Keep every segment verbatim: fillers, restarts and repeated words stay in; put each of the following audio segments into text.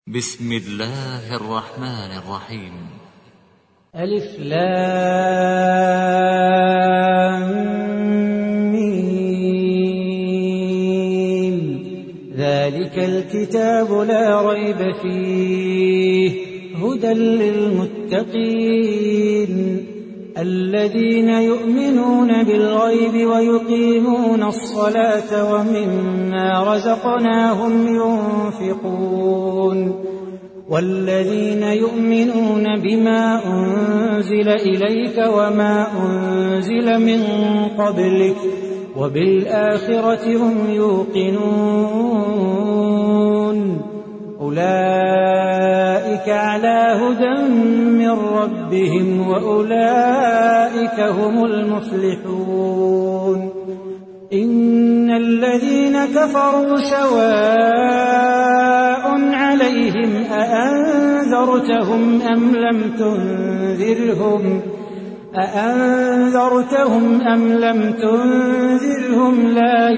بسم الله الرحمن الرحيم. ألف لام ميم. ذلك الكتاب لا ريب فيه هدى للمتقين الذين يؤمنون بالغيب ويقيمون الصلاة ومما رزقناهم ينفقون والذين يؤمنون بما أنزل إليك وما أنزل من قبلك وبالآخرة هم يوقنون أولئك على هدى من ربهم وأولئك هم المفلحون. إن الذين كفروا سواء عليهم أأنذرتهم أم لم تنذرهم أأنذرتهم أم لم تنذرهم لا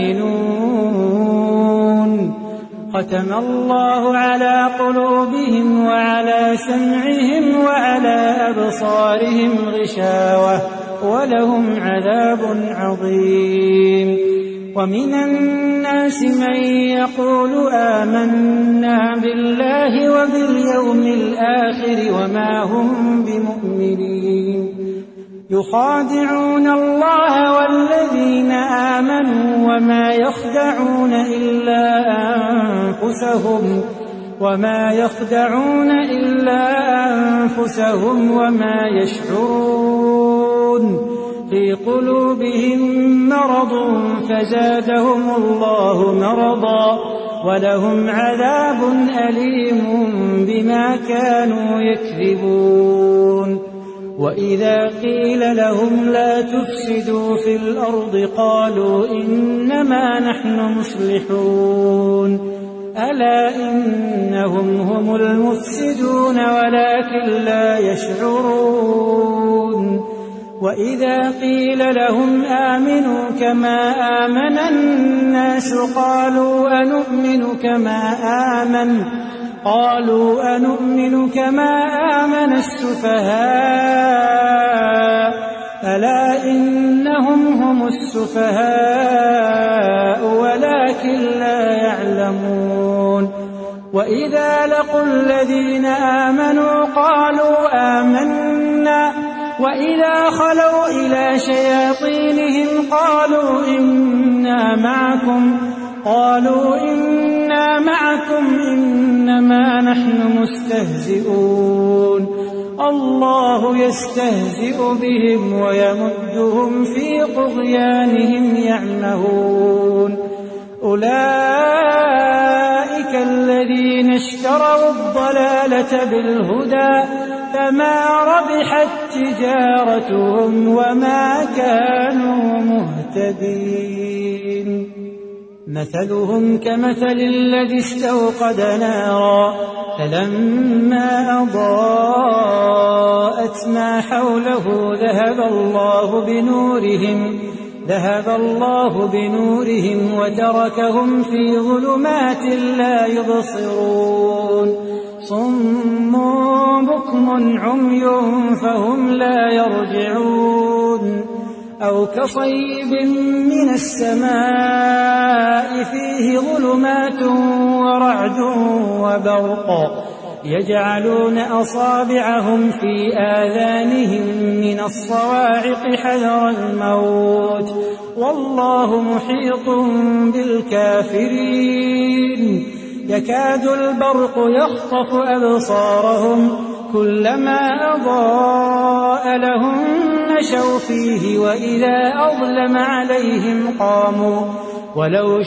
يؤمنون. ختم الله على قلوبهم وعلى سمعهم وعلى أبصارهم غشاوة ولهم عذاب عظيم. ومن الناس من يقول آمنا بالله وباليوم الآخر وما هم بمؤمنين يخادعون الله والذين آمنوا وما يخدعون إلا أنفسهم وما يخدعون إلا أنفسهم وما يشعرون. في قلوبهم مرض فزادهم الله مرضا ولهم عذاب أليم بما كانوا يكذبون. وإذا قيل لهم لا تفسدوا في الأرض قالوا إنما نحن مصلحون ألا إنهم هم المفسدون ولكن لا يشعرون. وإذا قيل لهم آمنوا كما آمن الناس قالوا أنؤمن كما آمن قالوا أنؤمن كما آمن السفهاء ألا إنهم هم السفهاء ولكن لا يعلمون. وإذا لقوا الذين آمنوا قالوا آمنا وإذا خلوا إلى شياطينهم قالوا إنا معكم قالوا إنا معكم إنما نحن مستهزئون الله يستهزئ بهم ويمدهم في طغيانهم يعمهون. أولئك الذين اشتروا الضلالة بالهدى فما ربحت تجارتهم وما كانوا مهتدين. مثلهم كمثل الذي استوقد نارا فلما أضاءت ما حوله ذهب الله بنورهم ذهب الله بنورهم وتركهم في ظلمات لا يبصرون. صم بكم عمي فهم لا يرجعون. أو كصيب من السماء فيه ظلمات ورعد وبرق يجعلون أصابعهم في آذانهم من الصواعق حذر الموت والله محيط بالكافرين. يكاد البرق يخطف أبصارهم كلما أضاء لهم مشوا فيه وإذا أظلم عليهم قاموا ولو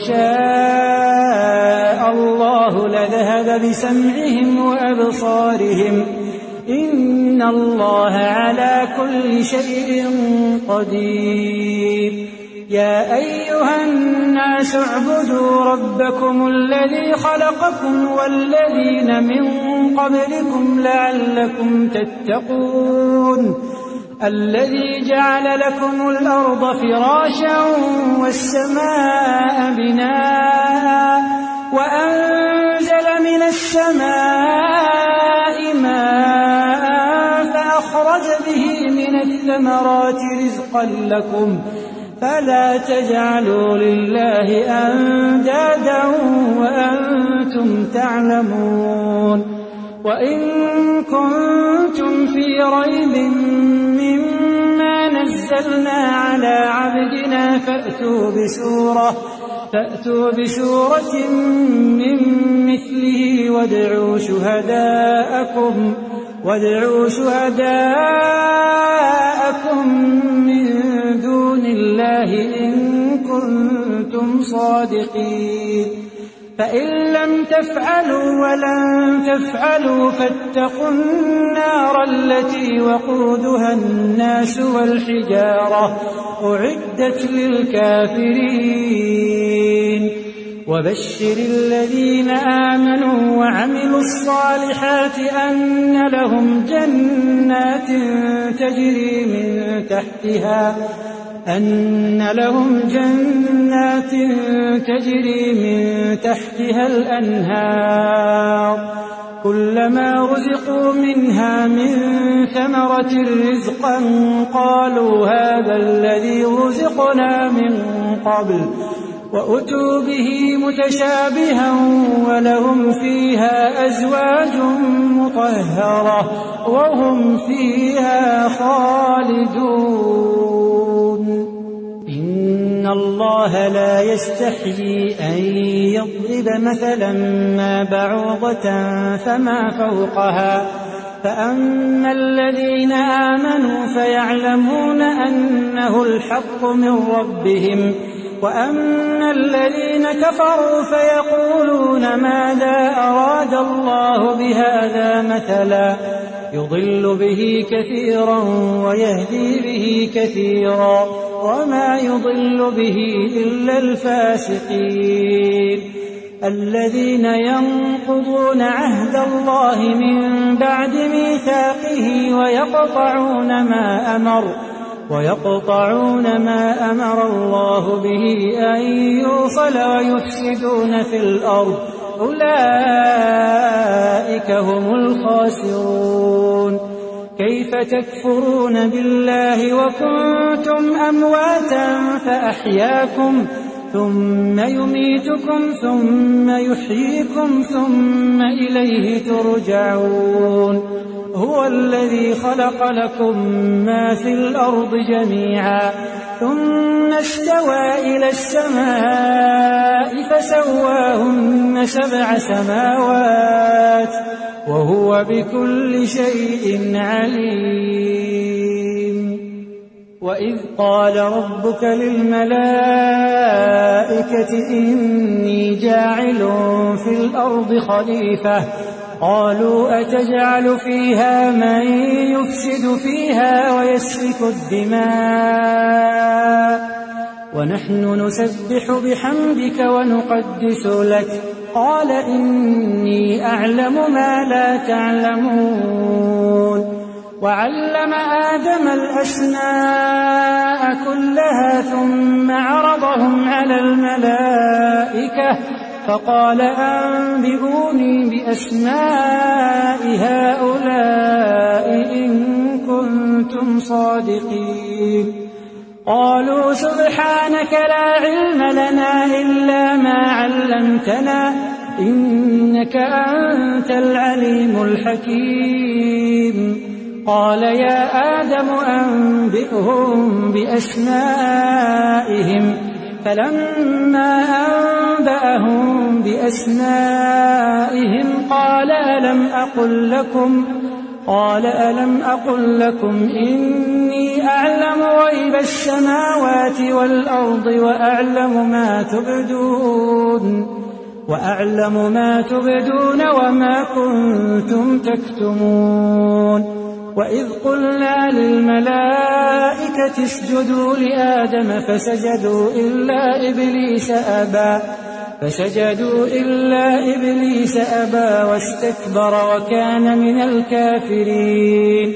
شاء الله لذهب بسمعهم وأبصارهم إن الله على كل شيء قدير. يا أيها الناس اعبدوا ربكم الذي خلقكم والذين من قبلكم لعلكم تتقون الذي جعل لكم الأرض فراشا والسماء بناء وأنزل من السماء ماء فأخرج به من الثمرات رزقا لكم فلا تجعلوا لله أندادا وأنتم تعلمون وإن كنتم في ريب مما نزلنا على عبدنا فأتوا بسورة فأتوا بسورة من مثله وادعوا شهداءكم وادعوا شهداءكم من دون الله إن كنتم صادقين فإن لم تفعلوا ولن تفعلوا فاتقوا النار التي وقودها الناس والحجارة أعدت للكافرين وبشر الذين آمنوا وعملوا الصالحات أن لهم جنات تجري من تحتها أن لهم جنات تجري من تحتها الأنهار كلما رزقوا منها من ثمرة رزقا قالوا هذا الذي رزقنا من قبل وأتوا به متشابها ولهم فيها أزواج مطهرة وهم فيها خالدون إن الله لا يستحيي أن يضرب مثلا ما بعوضة فما فوقها فأما الذين آمنوا فيعلمون أنه الحق من ربهم وأما الذين كفروا فيقولون ماذا أراد الله بهذا مثلا يضل به كثيرا ويهدي به كثيرا وما يضل به إلا الفاسقين الذين ينقضون عهد الله من بعد ميثاقه ويقطعون ما أمر ويقطعون ما أمر الله به أن يوصل ويفسدون في الأرض أولئك هم الخاسرون كيف تكفرون بالله وكنتم أمواتا فأحياكم ثم يميتكم ثم يحييكم ثم إليه ترجعون هو الذي خلق لكم ما في الأرض جميعا ثم استوى إلى السماء فسواهن سبع سماوات وهو بكل شيء عليم وإذ قال ربك للملائكة إني جاعل في الأرض خليفة قالوا أتجعل فيها من يفسد فيها ويسفك الدماء ونحن نسبح بحمدك ونقدس لك قال إني أعلم ما لا تعلمون وعلم آدم الأسماء كلها ثم عرضهم على الملائكة فقال أنبئوني بأسماء هؤلاء إن كنتم صادقين قالوا سبحانك لا علم لنا إلا ما علمتنا إنك أنت العليم الحكيم قال يا آدم أنبئهم بأسمائهم فلما أنبأهم بأسمائهم قال ألم أقل لكم قال ألم أقل لكم إني أعلم غيب السماوات والأرض وأعلم ما تبدون وأعلم ما تبدون وما كنتم تكتمون وإذ قلنا للملائكة اسجدوا لآدم فسجدوا إلا إبليس أبى فسجدوا إلا إبليس أبى واستكبر وكان من الكافرين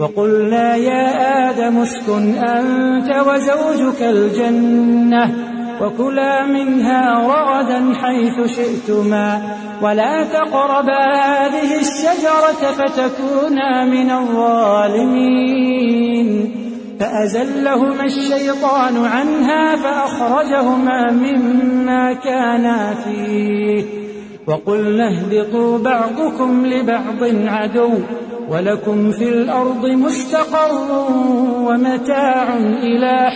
وقلنا يا آدم اسكن أنت وزوجك الجنة وكلا منها رغدا حيث شئتما ولا تقربا هذه الشجرة فتكونا من الظالمين فأزلهما الشيطان عنها فأخرجهما مما كانا فيه وقلنا اهبطوا بعضكم لبعض عدو ولكم في الأرض مستقر ومتاع إلى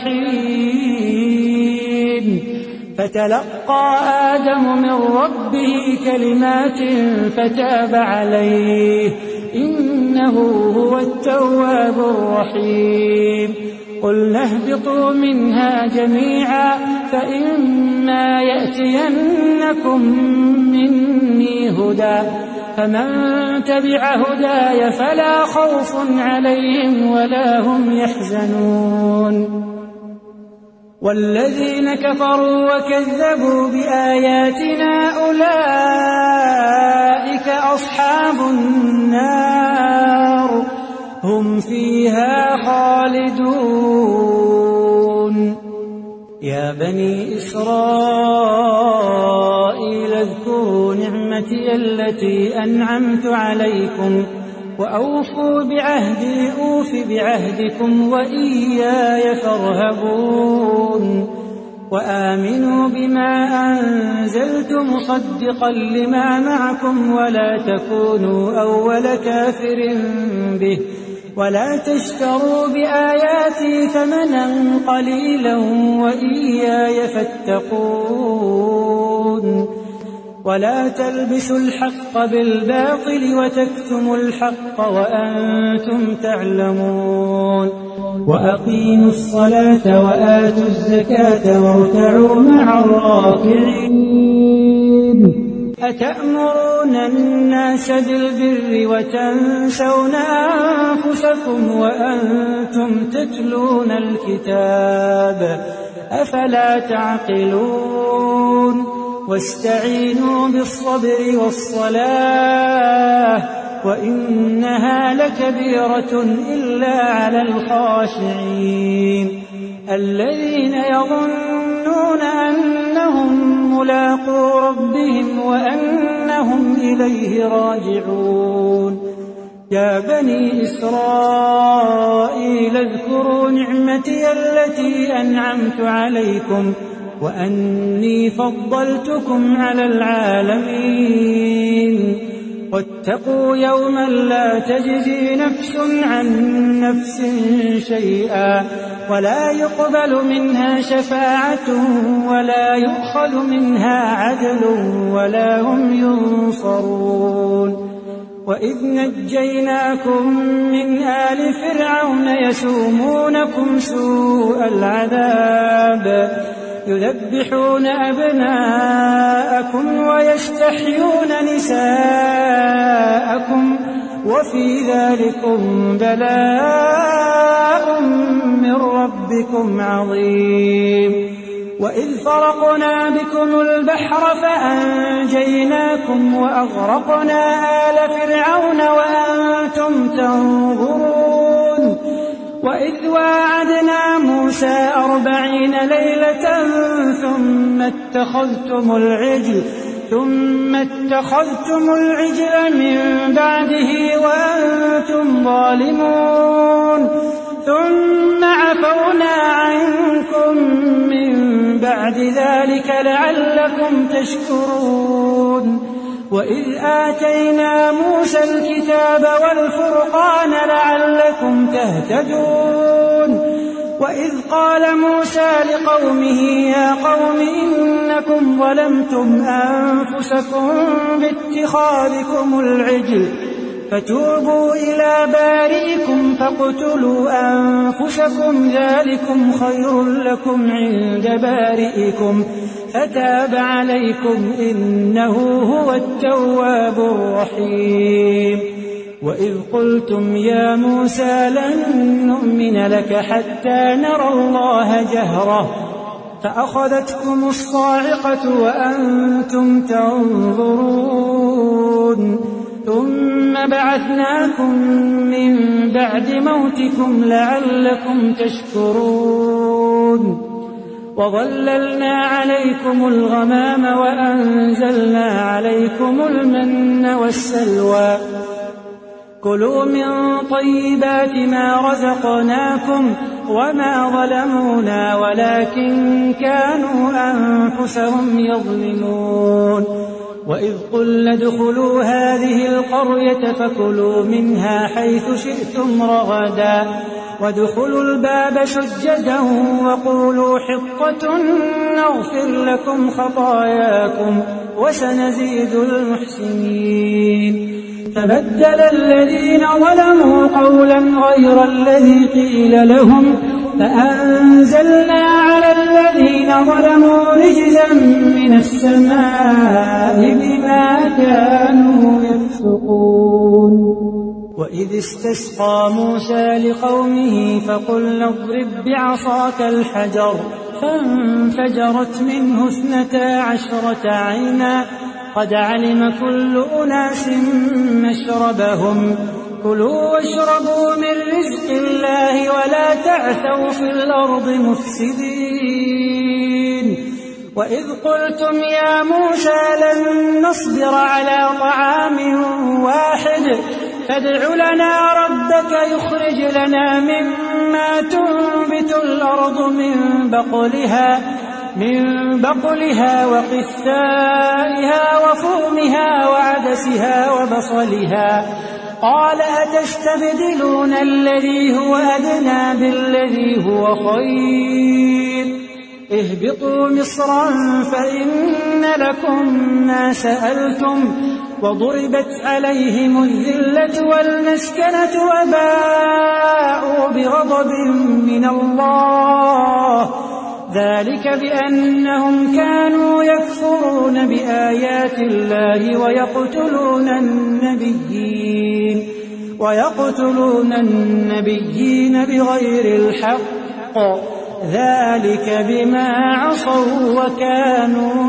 حين فتلقى آدم من ربه كلمات فتاب عليه إنه هو التواب الرحيم قلنا اهبطوا منها جميعا فإما يأتينكم مني هدى فمن تبع هداي فلا خوف عليهم ولا هم يحزنون والذين كفروا وكذبوا بآياتنا أولئك أصحاب النار هم فيها خالدون يا بني إسرائيل اذكروا نعمتي التي أنعمت عليكم وأوفوا بعهدي أوف بعهدكم وإياي فارهبون وآمنوا بما أنزلت مصدقا لما معكم ولا تكونوا أول كافر به ولا تشتروا بآياتي ثمنا قليلا وإياي فاتقون ولا تلبسوا الحق بالباطل وتكتموا الحق وأنتم تعلمون وأقيموا الصلاة وآتوا الزكاة واركعوا مع الراكعين أتأمرون الناس بالبر وتنسون أنفسكم وأنتم تتلون الكتاب أفلا تعقلون واستعينوا بالصبر والصلاة وإنها لكبيرة إلا على الخاشعين الذين يظنون أنهم ملاقو ربهم وأنهم إليه راجعون يا بني إسرائيل اذكروا نعمتي التي أنعمت عليكم وأني فضلتكم على العالمين واتقوا يوما لا تجزي نفس عن نفس شيئا ولا يقبل منها شفاعة ولا يؤخذ منها عدل ولا هم ينصرون وإذ نجيناكم من آل فرعون يسومونكم سوء العذاب يذبحون أبناءكم ويستحيون نساءكم وفي ذلكم بلاء من ربكم عظيم وإذ فرقنا بكم البحر فأنجيناكم وأغرقنا آل فرعون وأنتم تنظرون وإذ واعدنا موسى أربعين ليلة ثم اتخذتم العجل ثم اتخذتم العجل من بعده وأنتم ظالمون ثم عفونا عنكم من بعد ذلك لعلكم تشكرون وإذ آتينا موسى الكتاب والفرقان لعلكم تهتدون وإذ قال موسى لقومه يا قوم إنكم ظلمتم أنفسكم باتخاذكم العجل فتوبوا إلى بارئكم فاقتلوا أنفسكم ذلكم خير لكم عند بارئكم فتاب عليكم إنه هو التواب الرحيم وإذ قلتم يا موسى لن نؤمن لك حتى نرى الله جهرة فأخذتكم الصاعقة وأنتم تنظرون ثم بعثناكم من بعد موتكم لعلكم تشكرون وظللنا عليكم الغمام وأنزلنا عليكم المن والسلوى كلوا من طيبات ما رزقناكم وما ظلمونا ولكن كانوا أنفسهم يظلمون وإذ قلنا ادخلوا هذه القرية فكلوا منها حيث شئتم رغدا وادخلوا الباب سجدا وقولوا حطة نغفر لكم خطاياكم وسنزيد المحسنين فبدل الذين ظلموا قولا غير الذي قيل لهم فأنزلنا على الذين ظلموا رجزا من السماء بما كانوا يفسقون وإذ استسقى موسى لقومه فقلنا اضرب بعصاك الحجر فانفجرت منه اثنتا عشرة عينا قد علم كل أناس مشربهم كلوا واشربوا من رزق الله ولا تعثوا في الأرض مفسدين وإذ قلتم يا موسى لن نصبر على طعام واحد فادع لنا ربك يخرج لنا مما تنبت الأرض من بقلها من بقلها وقثائها وفومها وعدسها وبصلها قال أتستبدلون الذي هو أدنى بالذي هو خير اهبطوا مصرا فإن لكم ما سألتم وضربت عليهم الذلة والمسكنة وباءوا بغضب من الله ذلك بأنهم كانوا يكفرون بآيات الله ويقتلون النبيين ويقتلون النبيين بغير الحق ذلك بما عصوا وكانوا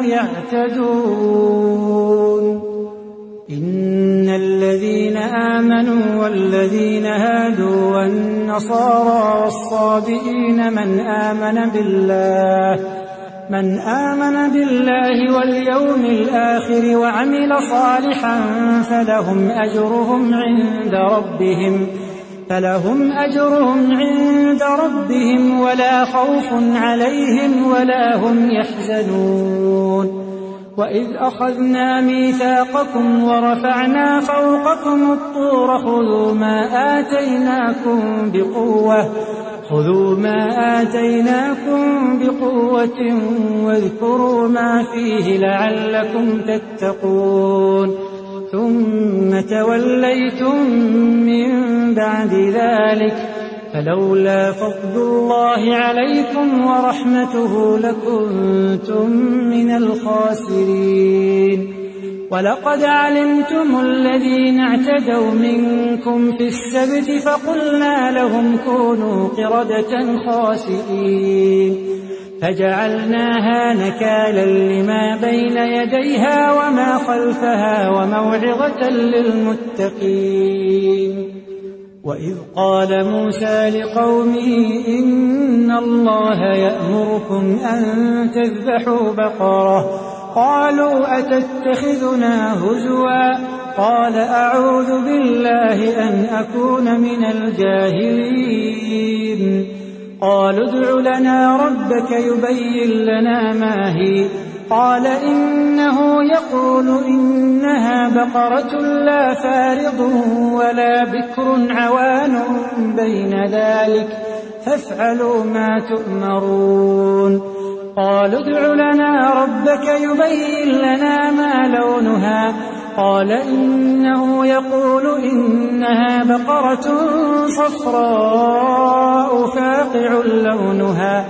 يعتدون إن الذين آمنوا والذين هادوا والنصارى والصابئين من آمن بالله من آمن بالله واليوم الآخر وعمل صالحا فلهم أجرهم عند ربهم فلهم أجرهم عند ربهم ولا خوف عليهم ولا هم يحزنون وإذ أخذنا ميثاقكم ورفعنا فوقكم الطور خذوا ما آتيناكم بقوة خذوا ما آتيناكم بقوة واذكروا ما فيه لعلكم تتقون ثم توليتم من بعد ذلك فلولا فضل الله عليكم ورحمته لكنتم من الخاسرين ولقد علمتم الذين اعتدوا منكم في السبت فقلنا لهم كونوا قردة خاسئين فجعلناها نكالا لما بين يديها وما خلفها وموعظة للمتقين وإذ قال موسى لقومه إن الله يأمركم أن تذبحوا بقرة قالوا أتتخذنا هزوا قال أعوذ بالله أن أكون من الجاهلين قالوا ادع لنا ربك يبين لنا ما هي قال إنه يقول إنها بقرة لا فارض ولا بكر عوان بين ذلك فافعلوا ما تؤمرون قالوا ادع لنا ربك يبين لنا ما لونها قال إنه يقول إنها بقرة صفراء فاقع لونها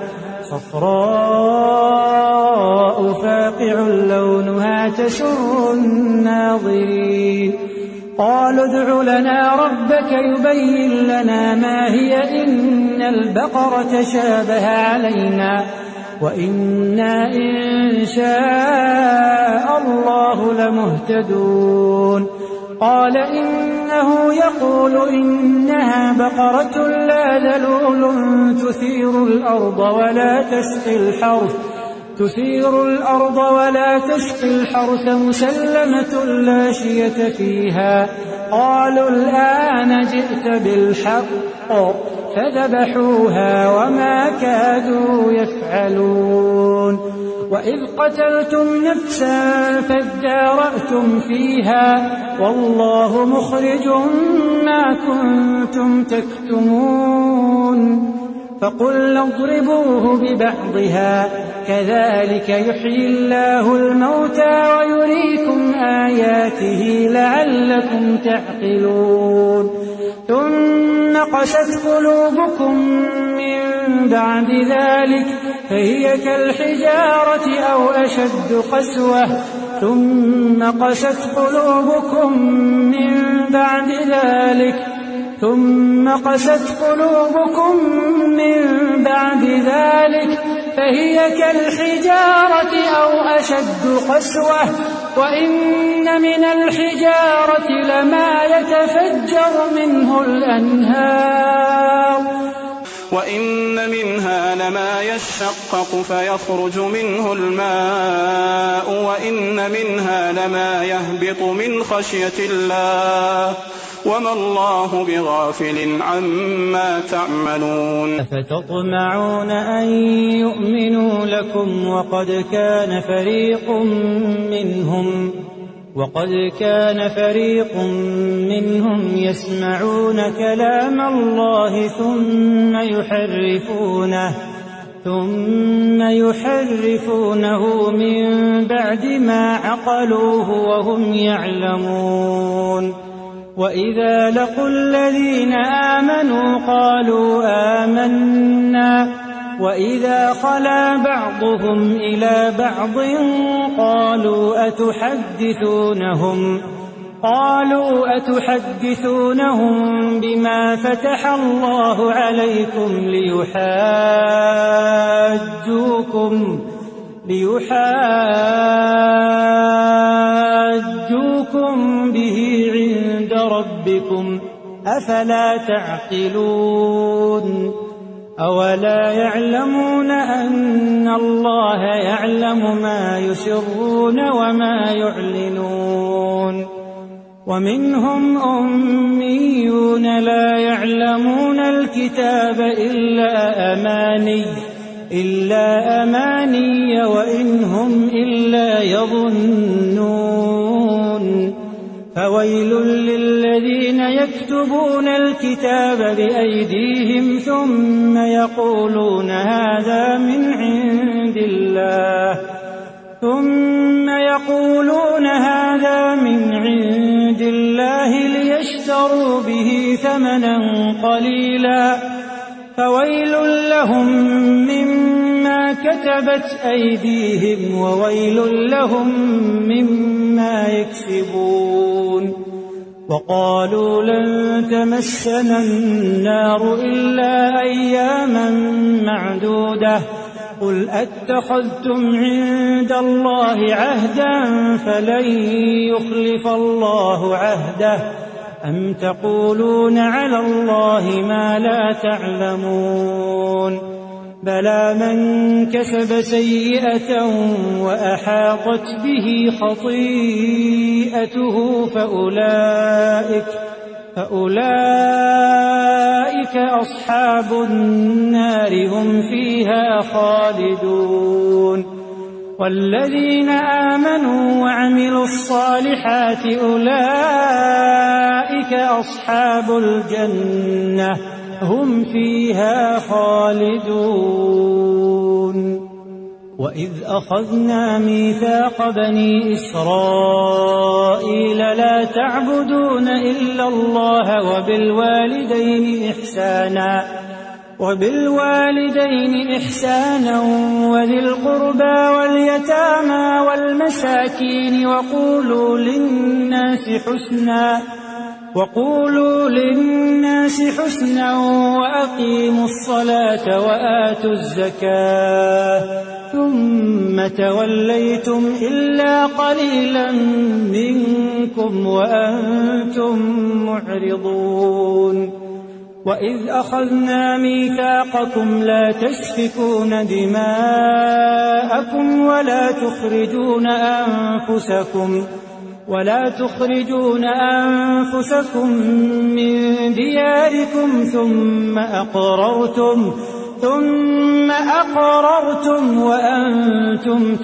صفراء فاقع لونها تسر الناظرين قالوا ادع لنا ربك يبين لنا ما هي إن البقرة شابه علينا وإنا إن شاء الله لمهتدون قال إن إنه يقول إنها بقرة لا ذلول تثير الأرض ولا تسقي الحرث تثير الأرض ولا تسقي الحرث مسلمة لا شية فيها. قالوا الآن جئت بالحق فذبحوها وما كادوا يفعلون. وإذ قتلتم نفسا فادارأتم فيها والله مخرج ما كنتم تكتمون. فقلنا اضربوه ببعضها كذلك يحيي الله الموتى ويريكم آياته لعلكم تعقلون. ثم قست قلوبكم من بعد ذلك فهي كالحجارة أو أشد قسوة. ثم قست قلوبكم من بعد ذلك ثم قست قلوبكم من بعد ذلك فهي كالحجارة أو أشد قسوة. وإن من الحجارة لما يتفجر منه الأنهار وإن منها لما يشقق فيخرج منه الماء وإن منها لما يهبط من خشية الله وما الله بغافل عما تعملون. أفتطمعون أن يؤمنوا لكم وقد كان فريق منهم وقد كان فريق منهم يسمعون كلام الله ثم يحرفونه ثم يحرفونه من بعد ما عقلوه وهم يعلمون. وإذا لقوا الذين آمنوا قالوا آمنا وإذا خلا بعضهم إلى بعض قالوا أتحدثونهم قالوا أتحدثونهم بما فتح الله عليكم ليحاجوكم ليحاجوكم به عند ربكم أفلا تعقلون. أولا يعلمون أن الله يعلم ما يسرون وما يعلنون. ومنهم أميون لا يعلمون الكتاب إلا أماني إلا أماني وإن هم إلا يظنون. فويل للذين يكتبون الكتاب بأيديهم ثم يقولون هذا من عند الله ثم يقولون هذا من عند الله ليشتروا به ثمنا قليلا فويل لهم مما كتبت أيديهم وويل لهم مما يكسبون. وقالوا لن تمسنا النار إلا أياما معدودة قل أتخذتم عند الله عهدا فلن يخلف الله عهده أم تقولون على الله ما لا تعلمون. بلى من كسب سيئة وأحاطت به خطيئته فأولئك فأولئك أصحاب النار هم فيها خالدون. والذين آمنوا وعملوا الصالحات أولئك أصحاب الجنة هم فيها خالدون. وإذ أخذنا ميثاق بني إسرائيل لا تعبدون إلا الله وبالوالدين إحسانا وبالوالدين إحسانا وذي القربى واليتامى والمساكين وقولوا للناس حسنا وقولوا للناس حسنا وأقيموا الصلاة وآتوا الزكاة ثم توليتم إلا قليلا منكم وأنتم معرضون وإذ أخذنا ميثاقكم لا تسفكون دماءكم ولا تخرجون أنفسكم ولا تخرجون أنفسكم من دياركم ثم أقررتم ثم أقررتم وأنتم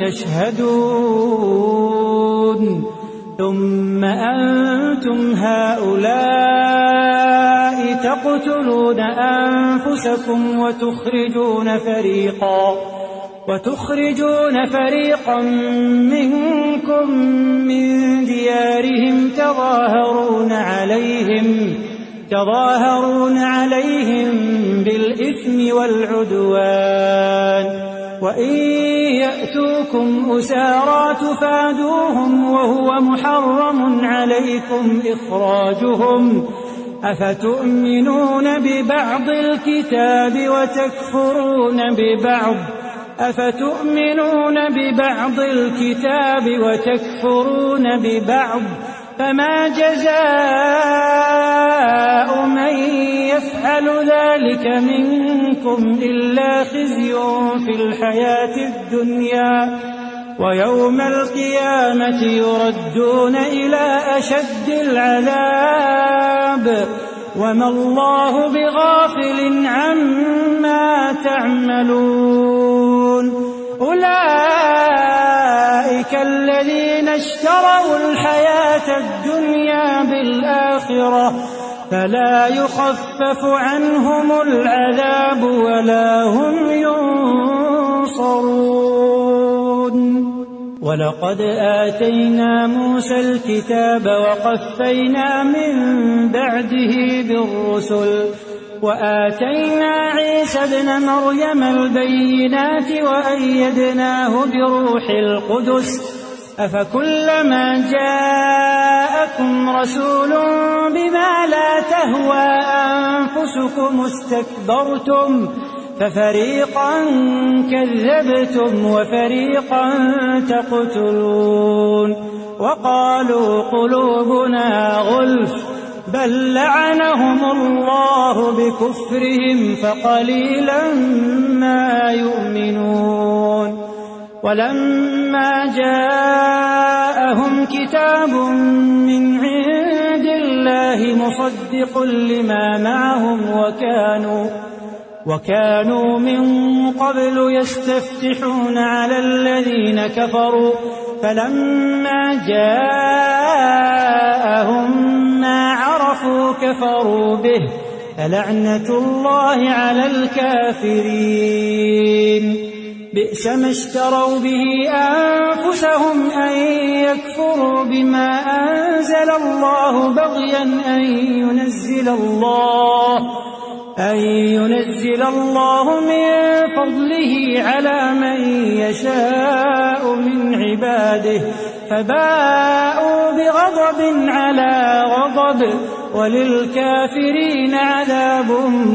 تشهدون ثم أنتم هؤلاء تقتلون أنفسكم وتخرجون فريقا وتخرجون فريقا منكم من ديارهم تظاهرون عليهم تظاهرون عليهم بالإثم والعدوان وإن يأتوكم أسارى تفادوهم وهو محرم عليكم إخراجهم أفتؤمنون ببعض الكتاب وتكفرون ببعض أفتؤمنون ببعض الكتاب وتكفرون ببعض فما جزاء من يفعل ذلك منكم إلا خزي في الحياة الدنيا ويوم القيامة يردون إلى أشد العذاب وما الله بغافل عما تعملون أولئك الذين اشتروا الحياة الدنيا بالآخرة فلا يخفف عنهم العذاب ولا هم ينصرون ولقد آتينا موسى الكتاب وقفينا من بعده بالرسل وآتينا عيسى ابن مريم البينات وأيدناه بروح القدس أفكلما جاءكم رسول بما لا تهوى أنفسكم استكبرتم ففريقا كذبتم وفريقا تقتلون وقالوا قلوبنا غلف بل لعنهم الله بكفرهم فقليلا ما يؤمنون ولما جاءهم كتاب من عند الله مصدق لما معهم وكانوا وكانوا من قبل يستفتحون على الذين كفروا فلما جاءهم ما عرفوا كفروا به فلعنة الله على الكافرين بئس ما اشتروا به أنفسهم أن يكفروا بما أنزل الله بغيا أن ينزل الله أن ينزل الله من فضله على من يشاء من عباده فباءوا بغضب على غضب وللكافرين عذاب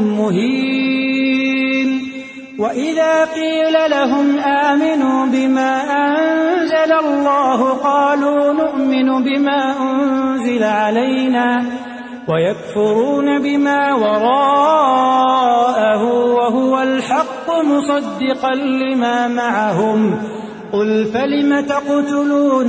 مهين وإذا قيل لهم آمنوا بما أنزل الله قالوا نؤمن بما أنزل علينا ويكفرون بما وراءه وهو الحق مصدقا لما معهم قل فلم تقتلون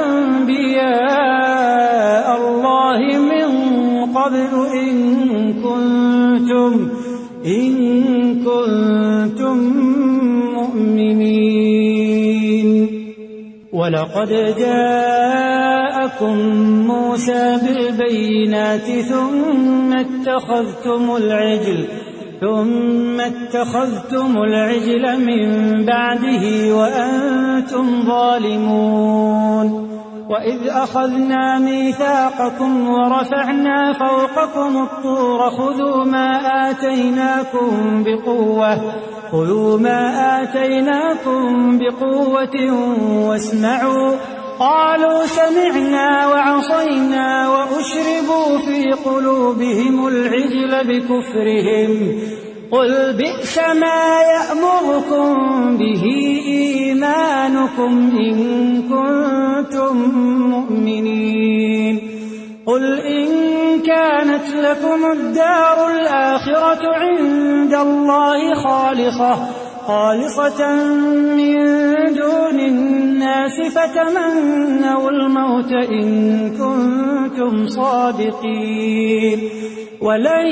أنبياء الله من قبل إن كنتم إن كنتم مؤمنين ولقد جاءكم موسى بالبينات ثم اتخذتم العجل ثم اتخذتم العجل من بعده وأنتم ظالمون وإذ أخذنا ميثاقكم ورفعنا فوقكم الطور خذوا ما آتيناكم بقوة خذوا ما آتيناكم بقوة واسمعوا قالوا سمعنا وعصينا وأشربوا في قلوبهم العجل بكفرهم قل بئس ما يأمركم به إيمانكم إن كنتم مؤمنين قل إن كانت لكم الدار الآخرة عند الله خالصة خالصة من دون الناس فتمنوا الموت إن كنتم صادقين ولن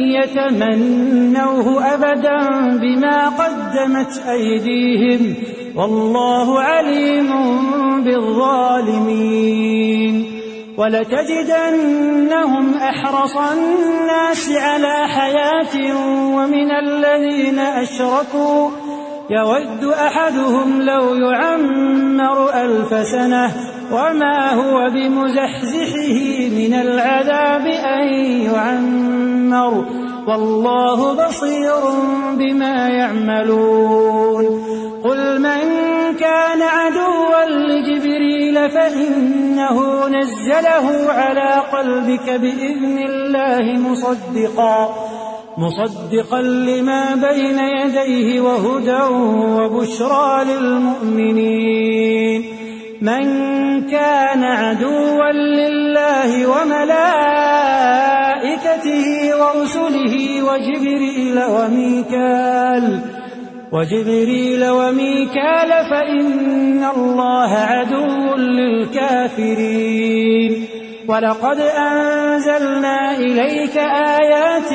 يتمنوه أبدا بما قدمت أيديهم والله عليم بالظالمين ولتجدنهم أحرص الناس على حياة ومن الذين أشركوا يود أحدهم لو يعمر ألف سنة وما هو بمزحزحه من العذاب أن يعمر والله بصير بما يعملون قل من كان عدوا لجبريل فإنه نزله على قلبك بإذن الله مصدقا مصدقا لما بين يديه وهدى وبشرى للمؤمنين من كان عدوا لله وملائكته ورسله وجبريل وميكال وجبريل وميكال فإن الله عدو للكافرين ولقد أنزلنا إليك آيات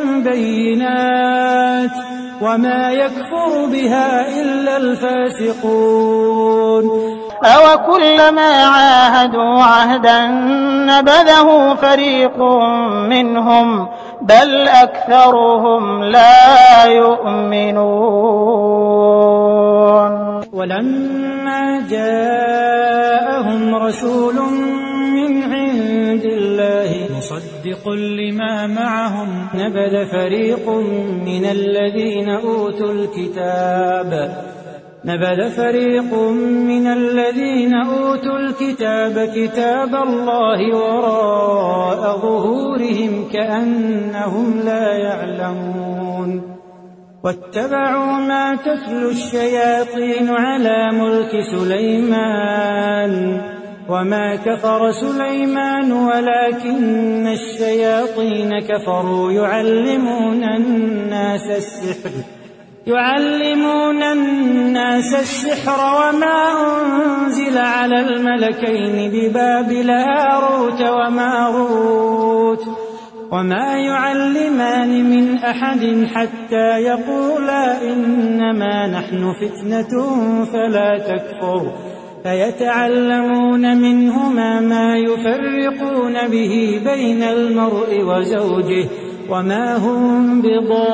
بينات وما يكفر بها إلا الفاسقون أوكلما عاهدوا عهدا نبذه فريق منهم بل أكثرهم لا يؤمنون ولما جاءهم رسول من عند الله مصدق لما معهم نبذ فريق من الذين أوتوا الكتاب نبذ فريق من الذين أوتوا الكتاب كتاب الله وراء ظهورهم كأنهم لا يعلمون واتبعوا ما تتلو الشياطين على ملك سليمان وما كفر سليمان ولكن الشياطين كفروا يعلمون الناس السحر يعلمون الناس السحر وما أنزل على الملكين ببابل هاروت وماروت وما يعلمان من أحد حتى يقولا إنما نحن فتنة فلا تكفر فيتعلمون منهما ما يفرقون به بين المرء وزوجه وما هم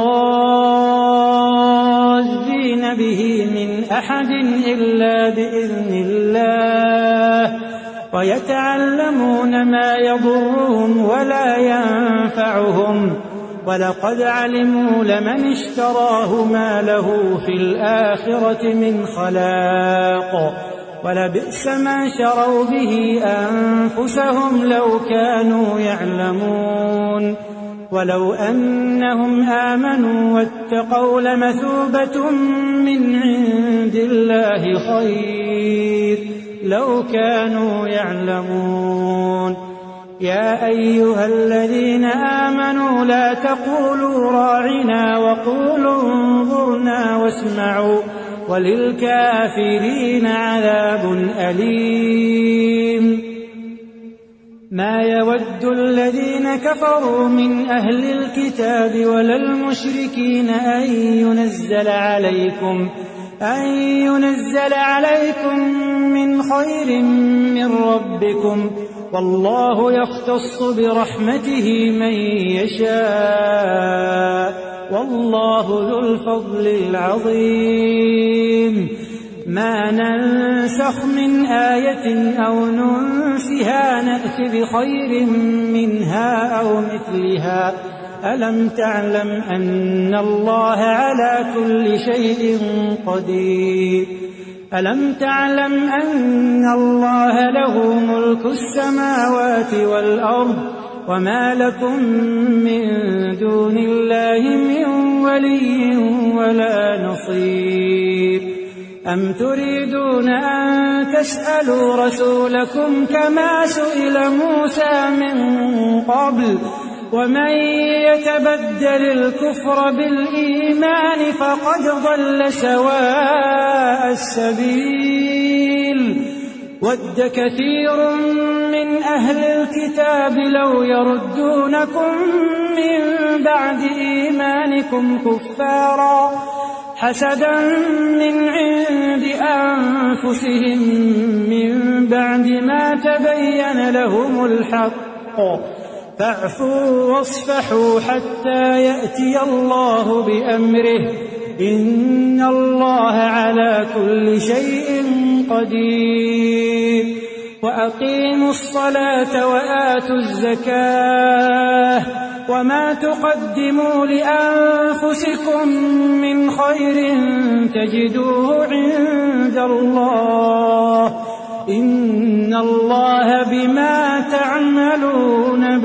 بضارين به من أحد إلا بإذن الله ويتعلمون ما يضرهم ولا ينفعهم ولقد علموا لمن اشتراه ما له في الآخرة من خلاق ولبئس ما شروا به أنفسهم لو كانوا يعلمون ولو أنهم آمنوا واتقوا لمثوبة من عند الله خير لو كانوا يعلمون يا أيها الذين آمنوا لا تقولوا راعنا وقولوا انظرنا واسمعوا وللكافرين عذاب أليم ما يود الذين كفروا من أهل الكتاب ولا المشركين أن ينزل عليكم أن ينزل عليكم من خير من ربكم والله يختص برحمته من يشاء والله ذو الفضل العظيم ما ننسخ من آية أو ننسها نأت بخير منها أو مثلها ألم تعلم أن الله على كل شيء قدير ألم تعلم أن الله له ملك السماوات والأرض وما لكم من دون الله من ولي ولا نصير أم تريدون أن تسألوا رسولكم كما سئل موسى من قبل ومن يتبدل الكفر بالإيمان فقد ضل سواء السبيل ود كثير من أهل الكتاب لو يردونكم من بعد إيمانكم كفارا حسدا من عند أنفسهم من بعد ما تبين لهم الحق فاعفوا واصفحوا حتى يأتي الله بأمره إن الله على كل شيء قدير وأقيموا الصلاة وآتوا الزكاة وما تقدموا لأنفسكم من خير تجدوه عند الله إن الله بما تعملون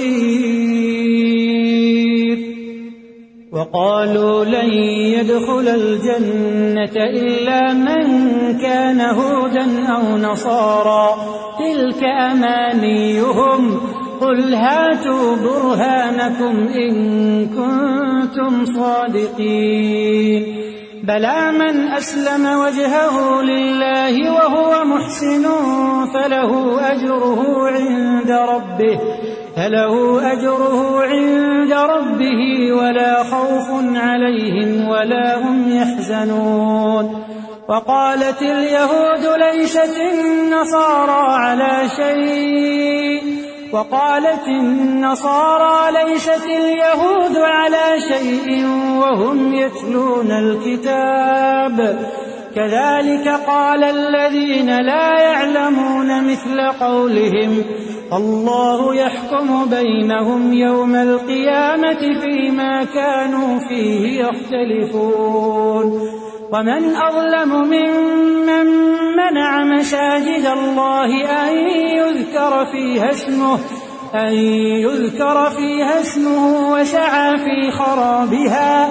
بصير وقالوا لن يدخل الجنة إلا من كان هودا أو نصارى تلك أمانيهم قل هاتوا برهانكم إن كنتم صادقين بلى من أسلم وجهه لله وهو محسن فله أجره عند ربه فله أجره عند ربه ولا خوف عليهم ولا هم يحزنون وقالت اليهود ليست النصارى على شيء وقالت النصارى ليست اليهود على شيء وهم يتلون الكتاب كذلك قال الذين لا يعلمون مثل قولهم الله يحكم بينهم يوم القيامة فيما كانوا فيه يختلفون ومن أظلم ممن منع مساجد الله أن يذكر فيها اسمه أن يذكر فيها اسمه وسعى في خرابها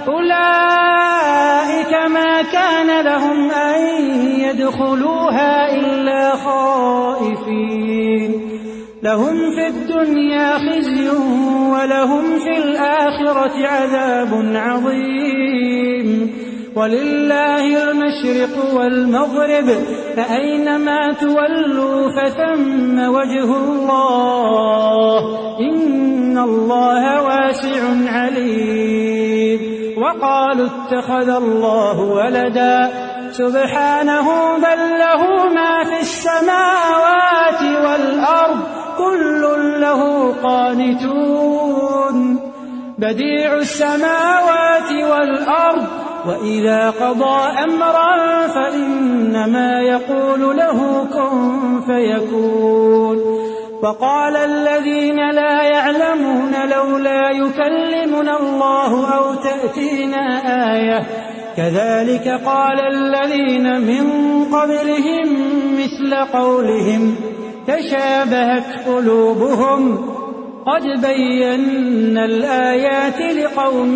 أولئك ما كان لهم أن يدخلوها إلا خائفين لهم في الدنيا خزي ولهم في الآخرة عذاب عظيم ولله المشرق والمغرب فأينما تولوا فثم وجه الله إن الله واسع عليم وقالوا اتخذ الله ولدا سبحانه بل له ما في السماوات والأرض كل له قانتون بديع السماوات والأرض وإذا قضى أمرا فإنما يقول له كن فيكون وقال الذين لا يعلمون لولا يكلمنا الله أو تأتينا آية كذلك قال الذين من قبلهم مثل قولهم تشابهت قلوبهم قد بينا الآيات لقوم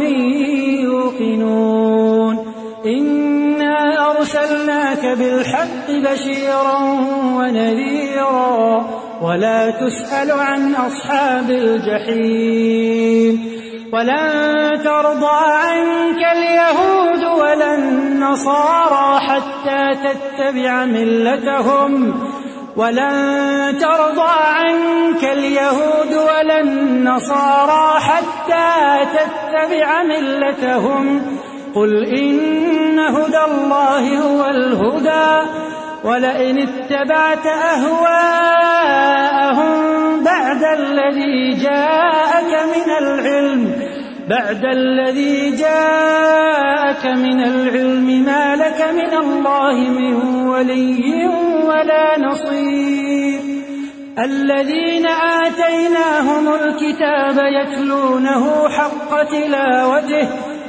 يوقنون إنا أرسلناك بالحق بشيرا ونذيرا ولا تسأل عن أصحاب الجحيم ولن ترضى عنك اليهود ولا النصارى حتى تتبع ملتهم ولن ترضى عنك اليهود ولا النصارى حتى تتبع ملتهم قل إن هدى الله هو الهدى ولئن اتبعت أهواءهم بعد الذي جاءك من العلم بعد الذي جاءك من العلم ما لك من الله من ولي ولا نصير الذين آتيناهم الكتاب يتلونه حق تلاوته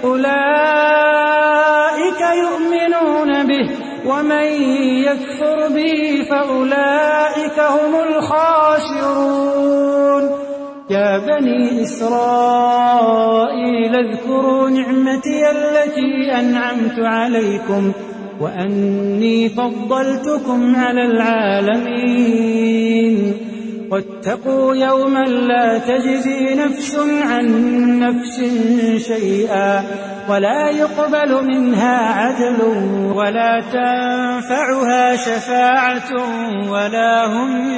أولئك يؤمنون به ومن يكفر به فأولئك هم الخاسرون يا بني إسرائيل اذكروا نعمتي التي أنعمت عليكم وأني فضلتكم على العالمين واتقوا يوما لا تجزي نفس عن نفس شيئا ولا يقبل منها عدل ولا تنفعها شفاعة ولا هم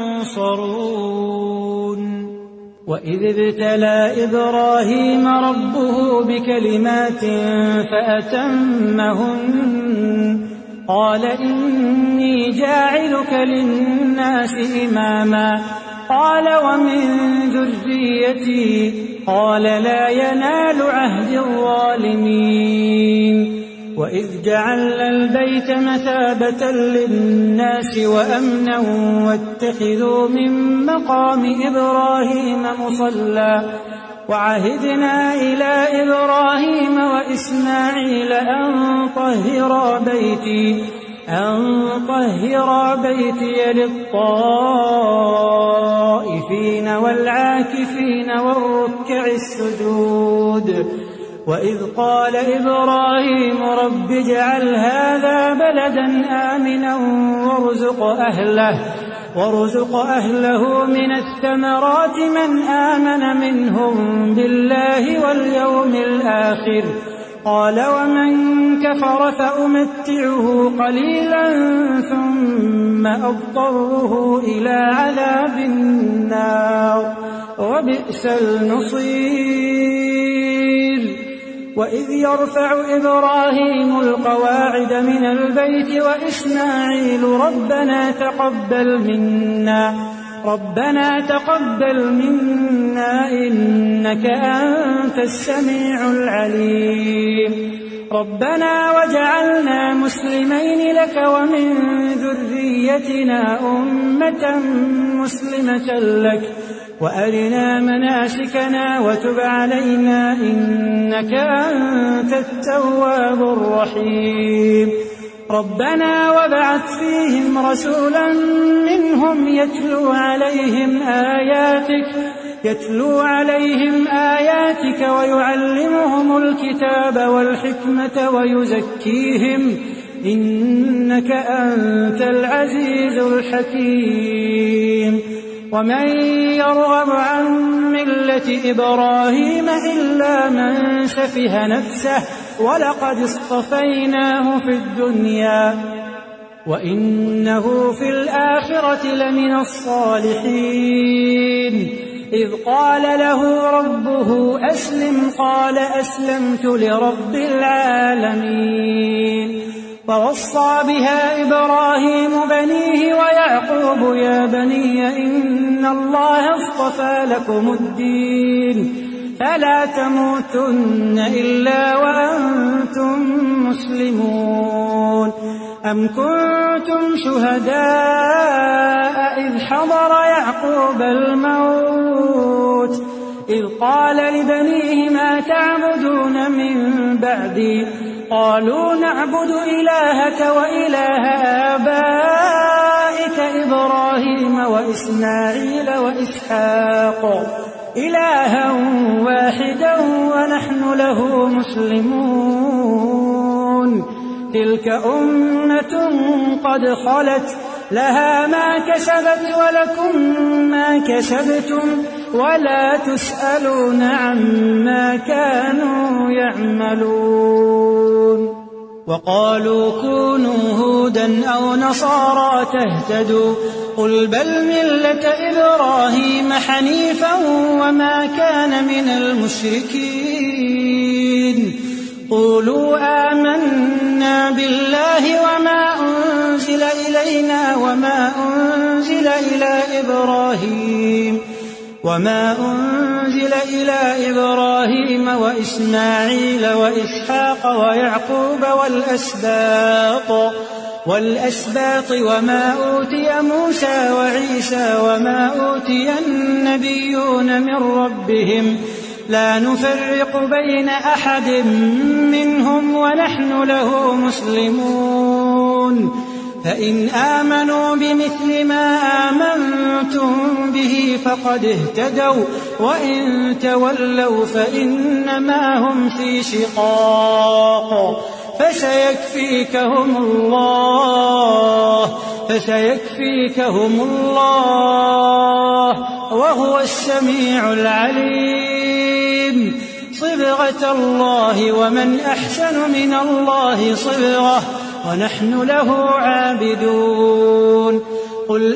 ينصرون. وإذ ابتلى إبراهيم ربه بكلمات فأتمهن قال إني جاعلك للناس إماما قال ومن ذريتي قال لا ينال عهد الظالمين. وإذ جعلنا البيت مثابة للناس وأمنا واتخذوا من مقام إبراهيم مصلى وعهدنا إلى إبراهيم وإسماعيل أن طهرا بيتي أن طهرا بيتي للطائفين والعاكفين والركع السجود. وإذ قال إبراهيم رب اجعل هذا بلدا آمنا وارزق أهله وارزق أهله من الثمرات من آمن منهم بالله واليوم الآخر قال ومن كفر فأمتعه قليلا ثم أضطره إلى عذاب النار وبئس المصير. وإذ يرفع إبراهيم القواعد من البيت وإسماعيل ربنا تقبل منا ربنا تقبل منا إنك أنت السميع العليم ربنا وجعلنا مسلمين لك ومن ذريتنا أمة مسلمة لك وأرنا مناسكنا وتب علينا إنك أنت التواب الرحيم. ربنا وابعث فيهم رسولا منهم يتلو عليهم آياتك يتلو عليهم آياتك ويعلمهم الكتاب والحكمة ويزكيهم إنك أنت العزيز الحكيم. ومن يرغب عن ملة إبراهيم إلا من سفه نفسه ولقد اصطفيناه في الدنيا وإنه في الآخرة لمن الصالحين. إذ قال له ربه أسلم قال أسلمت لرب العالمين. فوصى بها إبراهيم بنيه ويعقوب يا بني إن الله اصطفى لكم الدين فلا تموتن إلا وأنتم مسلمون. أم كنتم شهداء إذ حضر يعقوب الموت إذ قال لبنيه ما تعبدون من بعدي قالوا نعبد إلهك وإله آبائك إبراهيم وإسماعيل وإسحاق إلها واحدا ونحن له مسلمون. تلك أمة قد خلت لها ما كسبت ولكم ما كسبتم ولا تسألون عما كانوا يعملون. وقالوا كونوا هودا أو نصارى تهتدوا قل بل ملة إبراهيم حنيفا وما كان من المشركين. قولوا آمنا بالله وما أنزل إلينا وما أنزل إلى إبراهيم وما أنزل إلى إبراهيم وإسماعيل وإسحاق ويعقوب والأسباط والأسباط وما أوتي موسى وعيسى وما أوتي النبيون من ربهم لا نفرق بين أحد منهم ونحن له مسلمون. فإن آمنوا بمثل ما آمنتم به فقد اهتدوا وإن تولوا فإنما هم في شقاق فسيكفيكهم الله فسيكفيكهم الله وهو السميع العليم. صبغة الله ومن أحسن من الله صبغة ونحن له عابدون. قل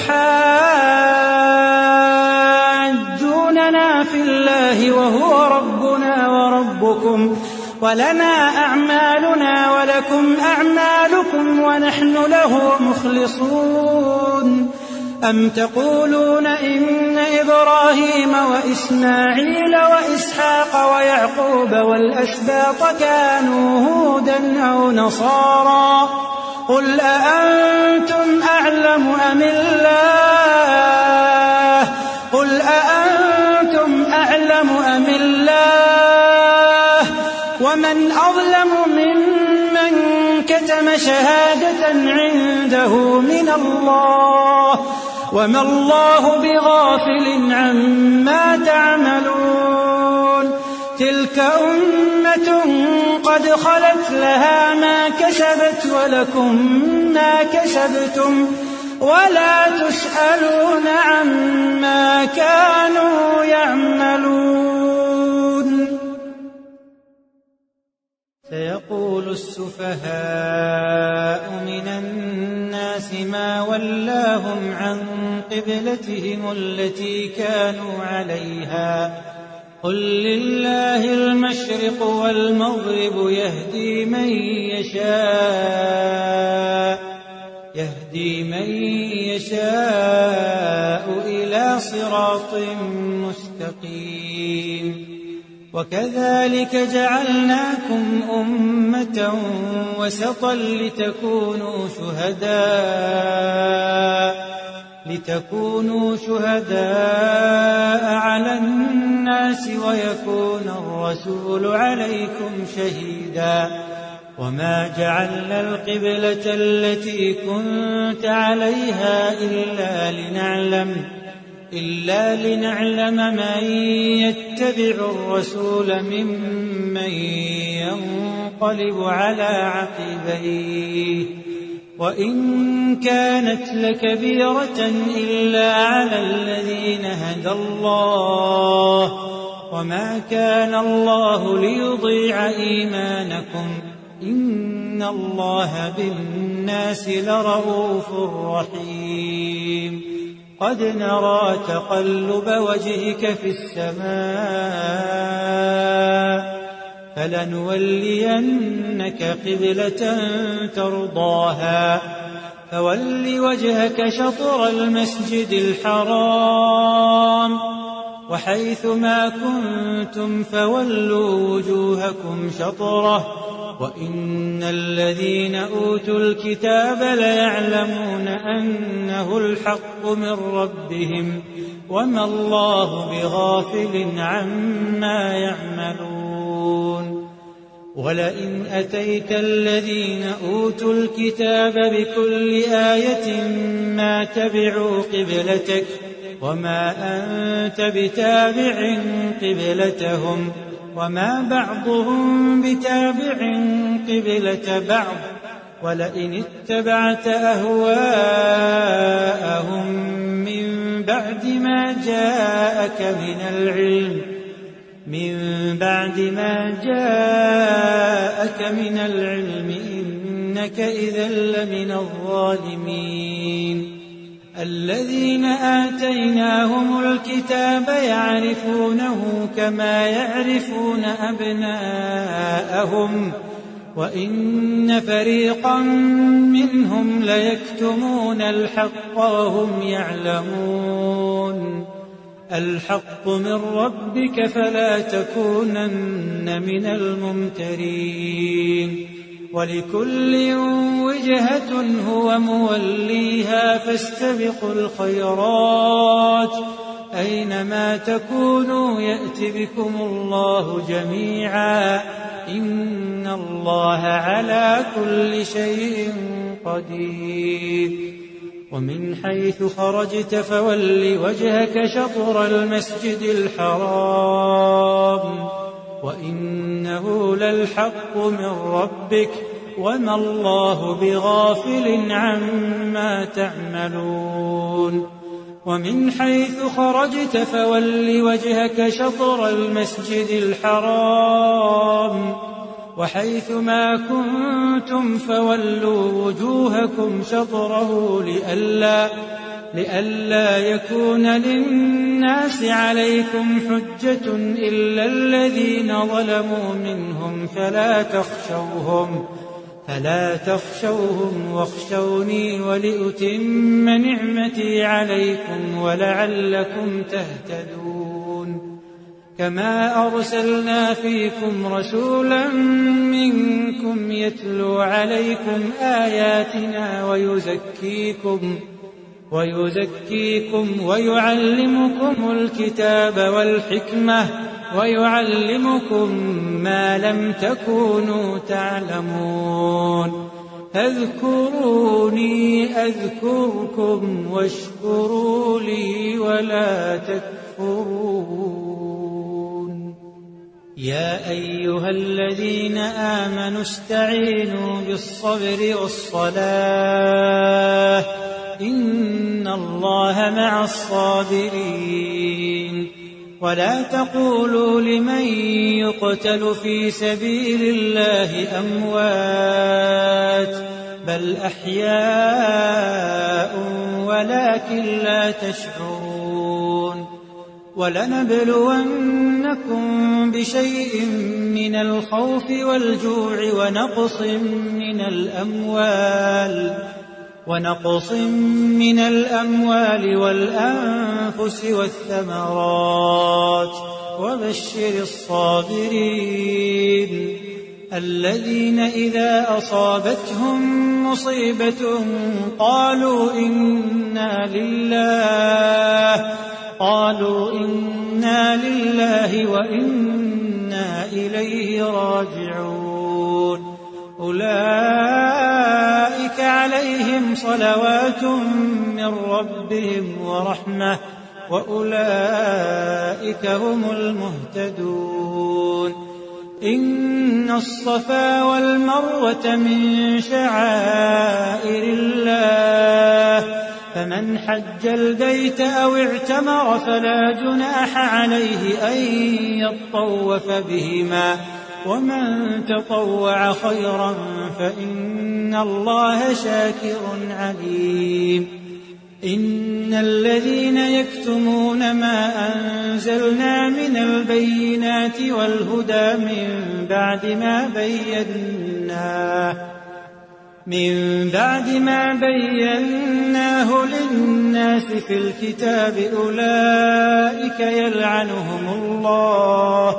أتحاجوننا في الله وهو ربنا وربكم ولنا أعمالنا ولكم أعمالكم ونحن له مخلصون. أم تقولون إن إبراهيم وإسماعيل وإسحاق ويعقوب والأسباط كانوا هودا أو نصارى قل أأنتم أعلم أم الله قل أأنتم أعلم أم الله ومن أظلم ممن كتم شهادة عنده من الله وما الله بغافل عما تعملون. تلك أمة قد خلت لها ما كسبت ولكم ما كسبتم ولا تسألون عما كانوا يعملون. سيقول السفهاء من الناس ما ولاهم عن قبلتهم التي كانوا عليها قل لله المشرق والمغرب يهدي من يشاء يهدي من يشاء إلى صراط مستقيم. وكذلك جعلناكم أمة وسطا لتكونوا شهداء لتكونوا شهداء على الناس ويكون الرسول عليكم شهيدا. وما جعلنا القبلة التي كنت عليها إلا لنعلم إلا لنعلم من يتبع الرسول ممن ينقلب على عقبيه وإن كانت لكبيرة إلا على الذين هدى الله وما كان الله ليضيع إيمانكم إن الله بالناس لرؤوف رحيم. قد نرى تقلب وجهك في السماء فلنولينك قبلة ترضاها فول وجهك شطر المسجد الحرام وحيث ما كنتم فولوا وجوهكم شطره وإن الذين أوتوا الكتاب ليعلمون أنه الحق من ربهم وما الله بغافل عما يعملون. ولئن أتيت الذين أوتوا الكتاب بكل آية ما تبعوا قبلتك وما أنت بتابع قبلتهم وما بعضهم بتابع قبلة بعض ولئن اتبعت أهواءهم من بعد ما جاءك من العلم من بعد ما جاءك من العلم إنك إذا لمن الظالمين. الذين آتيناهم الكتاب يعرفونه كما يعرفون أبناءهم وإن فريقا منهم ليكتمون الحق وهم يعلمون. الحق من ربك فلا تكونن من الممترين. ولكل وجهة هو موليها فاستبقوا الخيرات أينما تكونوا يأت بكم الله جميعا إن الله على كل شيء قدير ومن حيث خرجت فول وجهك شطر المسجد الحرام وإنه للحق من ربك وما الله بغافل عما تعملون ومن حيث خرجت فول وجهك شطر المسجد الحرام وحيث ما كنتم فولوا وجوهكم شطره لئلا, لئلا يكون للناس عليكم حجة إلا الذين ظلموا منهم فلا تخشوهم فلا تخشوهم واخشوني ولأتم نعمتي عليكم ولعلكم تهتدون كما أرسلنا فيكم رسولا منكم يتلو عليكم آياتنا ويزكيكم ويزكيكم ويعلمكم الكتاب والحكمة ويعلمكم ما لم تكونوا تعلمون فاذكروني أذكركم واشكروا لي ولا تكفرون يا أيها الذين آمنوا استعينوا بالصبر والصلاة إن الله مع الصابرين ولا تقولوا لمن يقتل في سبيل الله أموات بل أحياء ولكن لا تشعرون ولنبلونكم بشيء من الخوف والجوع ونقص من الأموال ونقص من الأموال والأنفس والثمرات وبشر الصابرين الذين إذا أصابتهم مصيبة قالوا إنا لله قالوا إنا لله وإنا إليه راجعون أولئك عليهم صلوات من ربهم ورحمة وأولئك هم المهتدون إن الصفا والمروة من شعائر الله فمن حج البيت أو اعتمر فلا جناح عليه أن يطوف بهما ومن تطوع خيرا فإن الله شاكر عليم إن الذين يكتمون ما أنزلنا من البينات والهدى من بعد ما بيناه من بعد ما بيناه للناس في الكتاب أولئك يلعنهم الله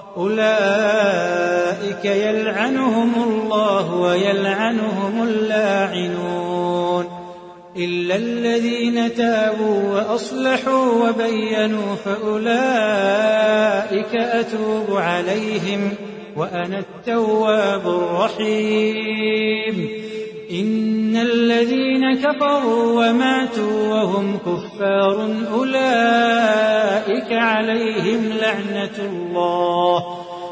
أولئك يلعنهم الله ويلعنهم اللاعنون إلا الذين تابوا وأصلحوا وبينوا فأولئك أتوب عليهم وأنا التواب الرحيم إن الذين كفروا وماتوا وهم كفار أولئك عليهم لعنة الله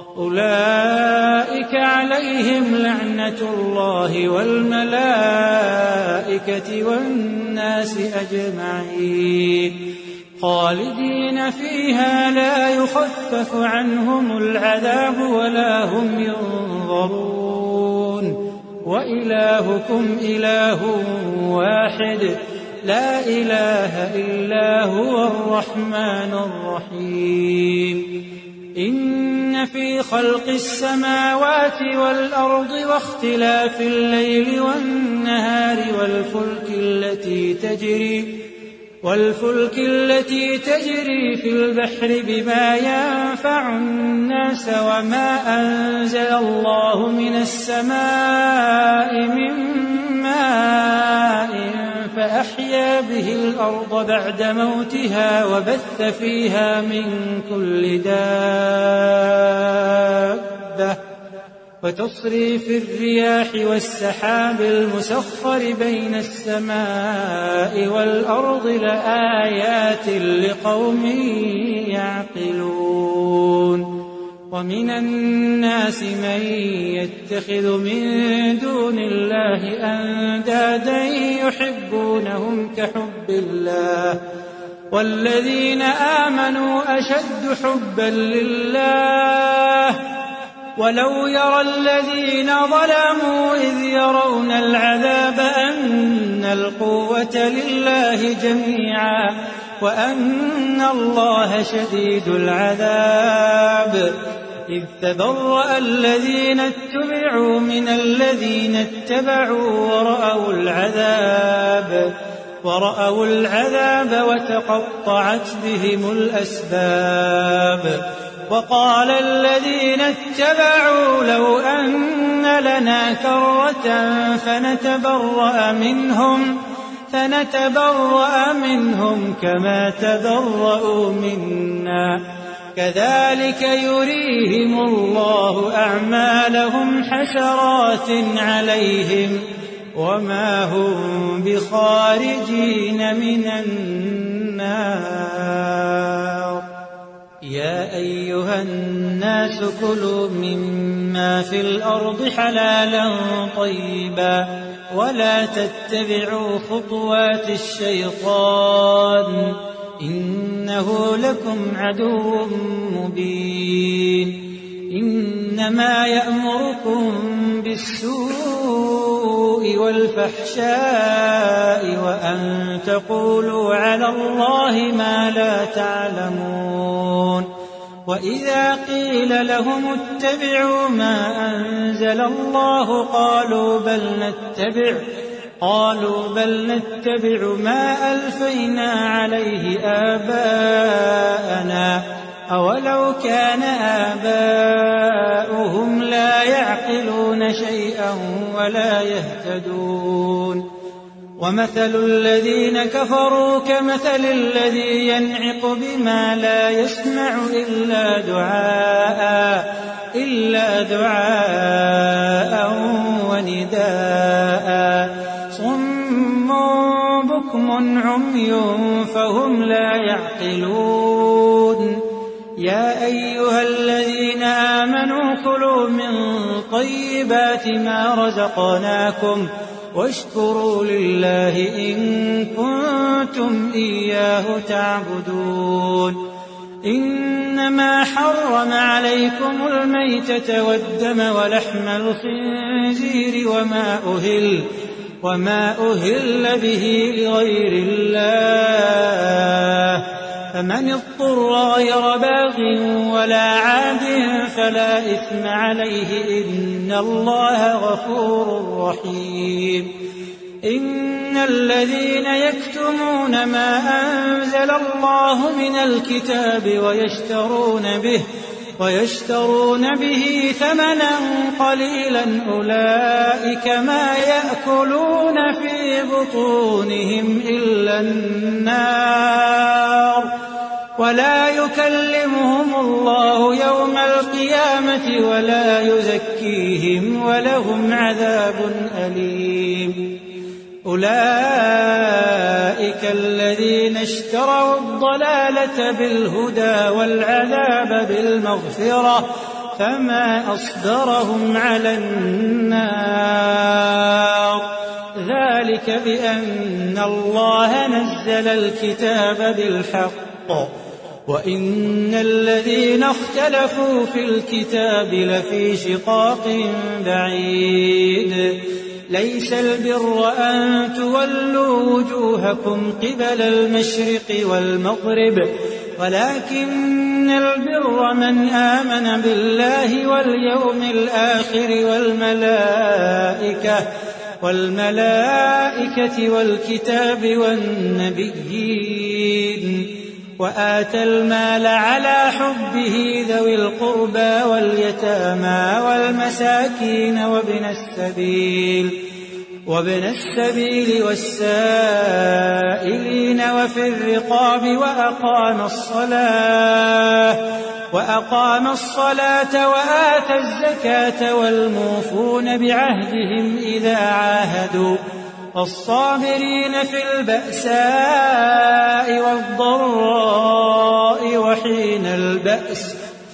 أولئك عليهم لعنة الله والملائكة والناس أجمعين خالدين فيها لا يخفف عنهم العذاب ولا هم ينظرون وإلهكم إله واحد لا إله إلا هو الرحمن الرحيم إن في خلق السماوات والأرض واختلاف الليل والنهار والفلك التي تجري والفلك التي تجري في البحر بما ينفع الناس وما أنزل الله من السماء من ماء فأحيا به الأرض بعد موتها وبث فيها من كل دابة وتصريف الرياح والسحاب المسخر بين السماء والأرض لآيات لقوم يعقلون ومن الناس من يتخذ من دون الله أندادا يحبونهم كحب الله والذين آمنوا أشد حبا لله ولو يرى الذين ظلموا إذ يرون العذاب أن القوة لله جميعا وأن الله شديد العذاب إذ تبرأ الذين اتبعوا من الذين اتبعوا ورأوا العذاب ورأوا العذاب وتقطعت بهم الأسباب وقال الذين اتبعوا لو أن لنا كرة فنتبرأ منهم فنتبرأ منهم كما تبرأوا منا كذلك يريهم الله أعمالهم حسرات عليهم وما هم بخارجين من النار يا أيها الناس كلوا مما في الأرض حلالا طيبا ولا تتبعوا خطوات الشيطان إنه لكم عدو مبين إنما يأمركم بالسوء والفحشاء وأن تقولوا على الله ما لا تعلمون وإذا قيل لهم اتبعوا ما أنزل الله قالوا بل نتبع قالوا بل نتبع ما ألفينا عليه آباءنا أولو كان آباؤهم لا يعقلون شيئا ولا يهتدون ومثل الذين كفروا كمثل الذي ينعق بما لا يسمع إلا دعاء إلا دعاء ونداء صم بكم عمي فهم لا يعقلون يا أيها الذين آمنوا كلوا من طيبات ما رزقناكم واشكروا لله إن كنتم إياه تعبدون إنما حرم عليكم الميتة والدم ولحم الخنزير وما أهل وما أهل به لغير الله فمن اضطر غير باغ ولا عاد فلا إثم عليه إن الله غفور رحيم إن الذين يكتمون ما أنزل الله من الكتاب ويشترون به ويشترون به ثمنا قليلا أولئك ما يأكلون في بطونهم إلا النار ولا يكلمهم الله يوم القيامة ولا يزكيهم ولهم عذاب أليم أولئك الذين اشتروا الضلالة بالهدى والعذاب بالمغفرة فما أصبرهم على النار ذلك بأن الله نزل الكتاب بالحق وإن الذين اختلفوا في الكتاب لفي شقاق بعيد ليس البر أن تولوا وجوهكم قبل المشرق والمغرب ولكن البر من آمن بالله واليوم الآخر والملائكة والملائكة والكتاب والنبيين وآتى المال على حبه ذوي القربى واليتامى والمساكين وابن السبيل وابن السبيل والسائلين وفي الرقاب وأقام الصلاة وأقام الصلاة وآتى الزكاة والموفون بعهدهم إذا عاهدوا والصابرين في البأساء والضراء وحين البأس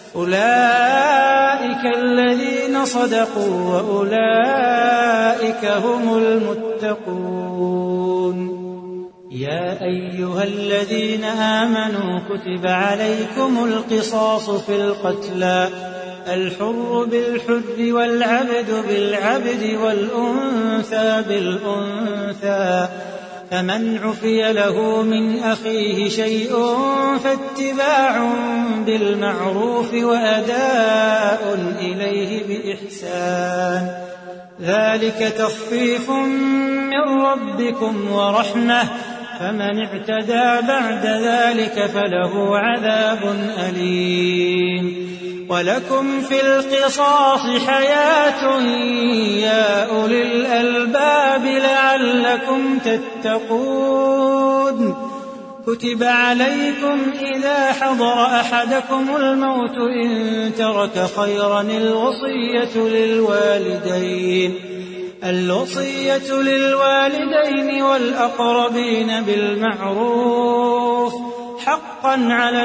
أولئك الذين صدقوا وأولئك هم المتقون. يا أيها الذين آمنوا كتب عليكم القصاص في القتلى الحر بالحر والعبد بالعبد والأنثى بالأنثى فمن عفي له من أخيه شيء فاتباع بالمعروف وأداء إليه بإحسان ذلك تخفيف من ربكم ورحمة فمن اعتدى بعد ذلك فله عذاب أليم. ولكم في القصاص حياة يا أولي الألباب لعلكم تتقون. كتب عليكم إذا حضر أحدكم الموت إن ترك خيرا الوصية للوالدين الوصية للوالدين والأقربين بالمعروف حقا على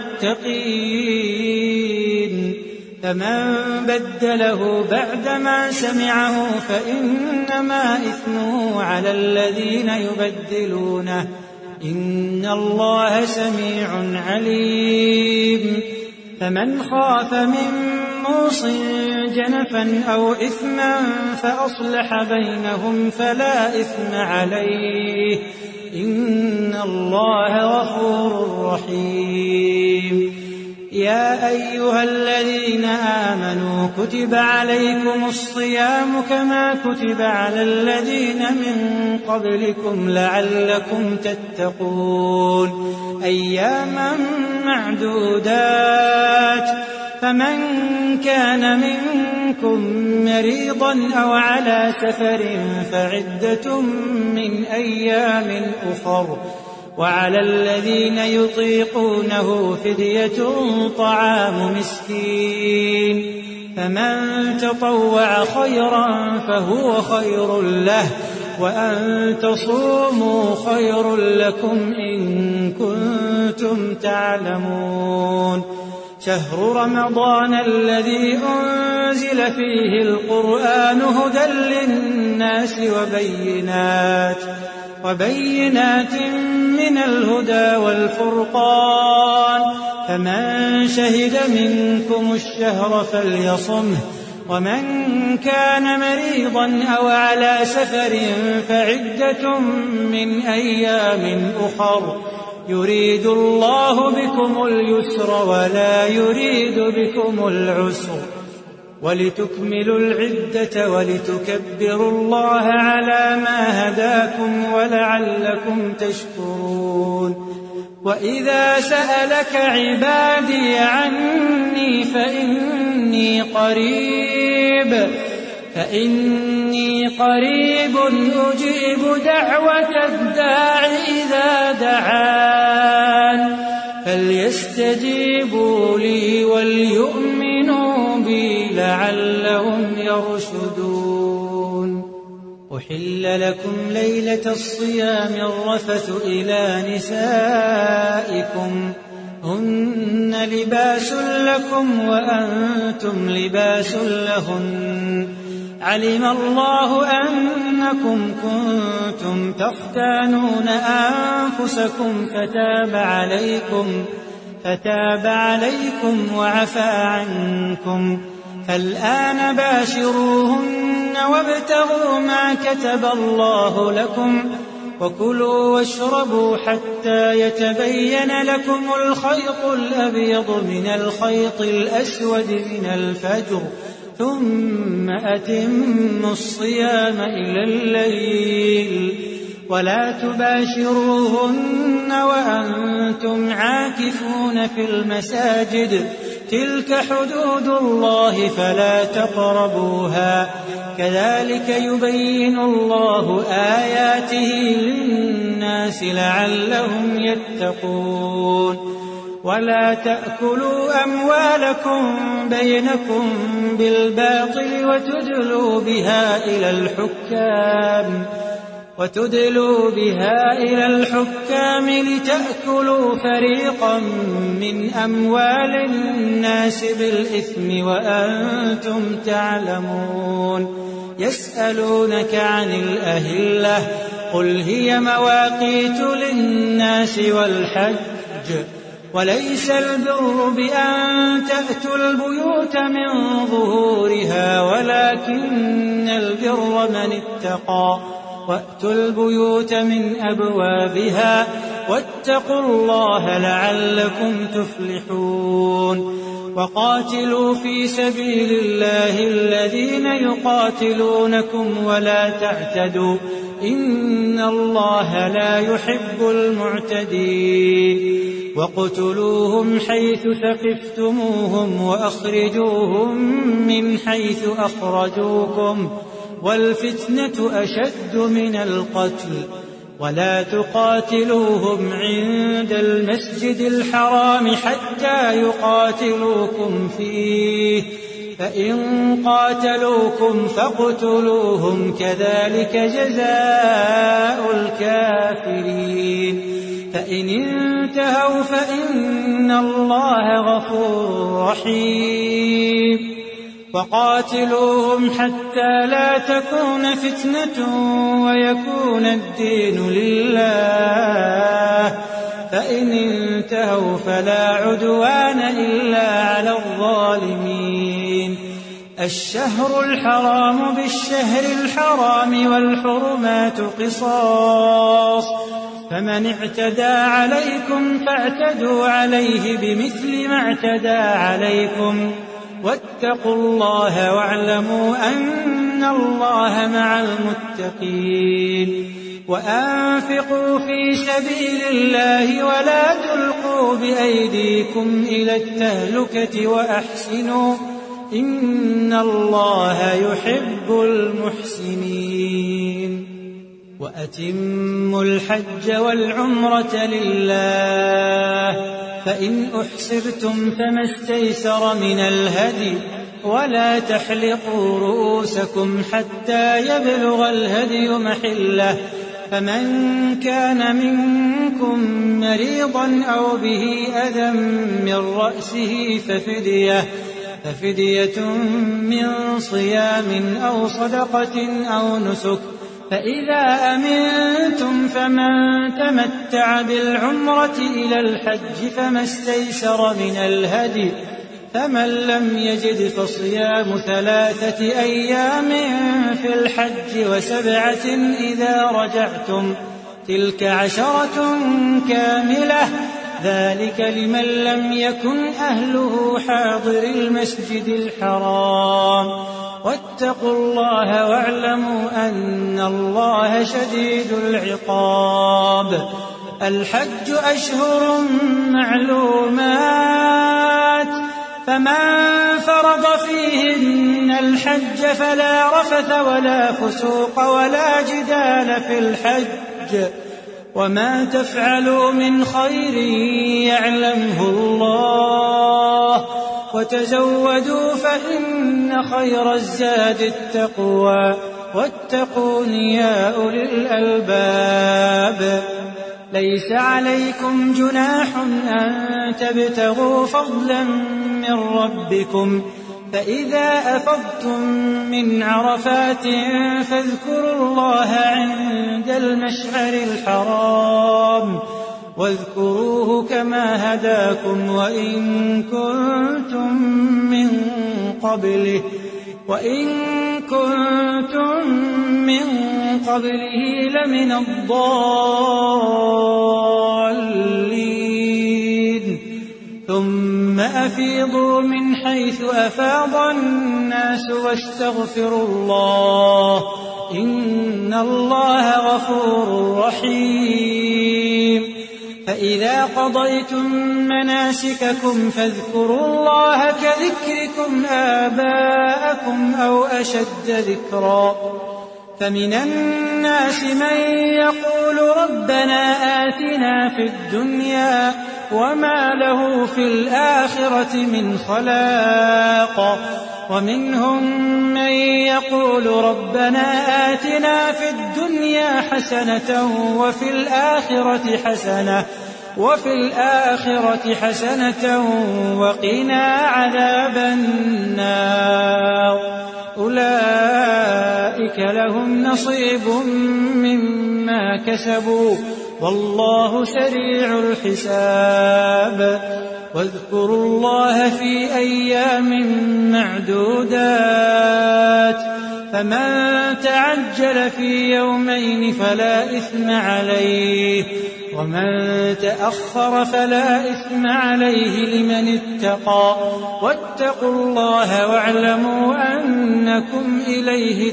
المتقين. فمن بدله بعدما سمعه فإنما إثمه على الذين يبدلونه إن الله سميع عليم. فمن خاف من موص جنفا أو إثما فأصلح بينهم فلا إثم عليه إن الله غفور رحيم. يا أيها الذين آمنوا كتب عليكم الصيام كما كتب على الذين من قبلكم لعلكم تتقون أياما معدودات فمن كان منكم مريضا أو على سفر فعدة من أيام أخر وعلى الذين يطيقونه فدية طعام مسكين فمن تطوع خيرا فهو خير له وأن تصوموا خير لكم إن كنتم تعلمون. شهر رمضان الذي أنزل فيه القرآن هدى للناس وبينات وبينات من الهدى والفرقان فمن شهد منكم الشهر فليصمه ومن كان مريضا أو على سفر فعدة من أيام أخر يريد الله بكم اليسر ولا يريد بكم العسر ولتكملوا العدة ولتكبروا الله على ما هداكم ولعلكم تشكرون. وإذا سألك عبادي عني فإني قريب فإني قريب أجيب دعوة الداع إذا دعان فليستجيبوا لي وليؤمنوا بي لعلهم يرشدون. أحل لكم ليلة الصيام الرفث إلى نسائكم هن لباس لكم وأنتم لباس لهن علم الله أنكم كنتم تختانون أنفسكم فتاب عليكم فتاب عليكم وعفى عنكم فالآن باشروهن وابتغوا ما كتب الله لكم وكلوا واشربوا حتى يتبين لكم الخيط الأبيض من الخيط الأسود من الفجر ثم أتموا الصيام إلى الليل ولا تباشروهن وأنتم عاكفون في المساجد تلك حدود الله فلا تقربوها كذلك يبين الله آياته للناس لعلهم يتقون. ولا تأكلوا أموالكم بينكم بالباطل وتدلوا بها إلى الحكام وتدلوا بها إلى الحكام لتأكلوا فريقا من أموال الناس بالإثم وأنتم تعلمون. يسألونك عن الأهلة قل هي مواقيت للناس والحج وليس البر بأن تأتوا البيوت من ظهورها ولكن البر من اتقى وأتوا البيوت من أبوابها واتقوا الله لعلكم تفلحون. وقاتلوا في سبيل الله الذين يقاتلونكم ولا تعتدوا إن الله لا يحب المعتدين. وقتلوهم حيث ثقفتموهم وأخرجوهم من حيث أخرجوكم والفتنة أشد من القتل ولا تقاتلوهم عند المسجد الحرام حتى يقاتلوكم فيه فإن قاتلوكم فاقتلوهم كذلك جزاء الكافرين. فإن انتهوا فإن الله غفور رحيم. وقاتلوهم حتى لا تكون فتنة ويكون الدين لله فإن انتهوا فلا عدوان إلا على الظالمين. الشهر الحرام بالشهر الحرام والحرمات قصاص فمن اعتدى عليكم فاعتدوا عليه بمثل ما اعتدى عليكم واتقوا الله واعلموا أن الله مع المتقين. وأنفقوا في سبيل الله ولا تلقوا بأيديكم إلى التهلكة وأحسنوا إن الله يحب المحسنين. وأتموا الحج والعمرة لله فإن أحسرتم فما استيسر من الهدي ولا تحلقوا رؤوسكم حتى يبلغ الهدي محله فمن كان منكم مريضا أو به أذى من رأسه ففدية ففدية من صيام أو صدقة أو نسك فإذا أمنتم فمن تمتع بالعمرة إلى الحج فما استيسر من الهدي فمن لم يجد فصيام ثلاثة أيام في الحج وسبعة إذا رجعتم تلك عشرة كاملة ذلك لمن لم يكن أهله حاضر المسجد الحرام واتقوا الله واعلموا أن الله شديد العقاب. الحج أشهر معلومات فمن فرض فيهن الحج فلا رفث ولا فسوق ولا جدال في الحج وما تفعلوا من خير يعلمه الله وتزودوا فإن خير الزاد التقوى واتقون يا أولي الألباب. ليس عليكم جناح أن تبتغوا فضلا من ربكم فإذا أفضتم من عرفات فاذكروا الله عند المشعر الحرام واذكروه كما هداكم وإن كنتم من قبله وإن كنتم من قبله لمن الضالين. ثم أفيضوا من حيث أفاض الناس واستغفروا الله إن الله غفور رحيم. فإذا قضيتم مناسككم فاذكروا الله كذكركم آباءكم أو أشد ذكرا فمن الناس من يقول ربنا آتنا في الدنيا وما له في الآخرة من خلاق ومنهم من يقول ربنا آتنا في الدنيا حسنة وفي الآخرة حسنة وفي الآخرة حسنة وقنا عذاب النار أولئك لهم نصيب مما كسبوا والله سريع الحساب واذكروا الله في أيام معدودات فمن تعجل في يومين فلا إثم عليه ومن تأخر فلا إثم عليه لمن اتقى واتقوا الله واعلموا أنكم إليه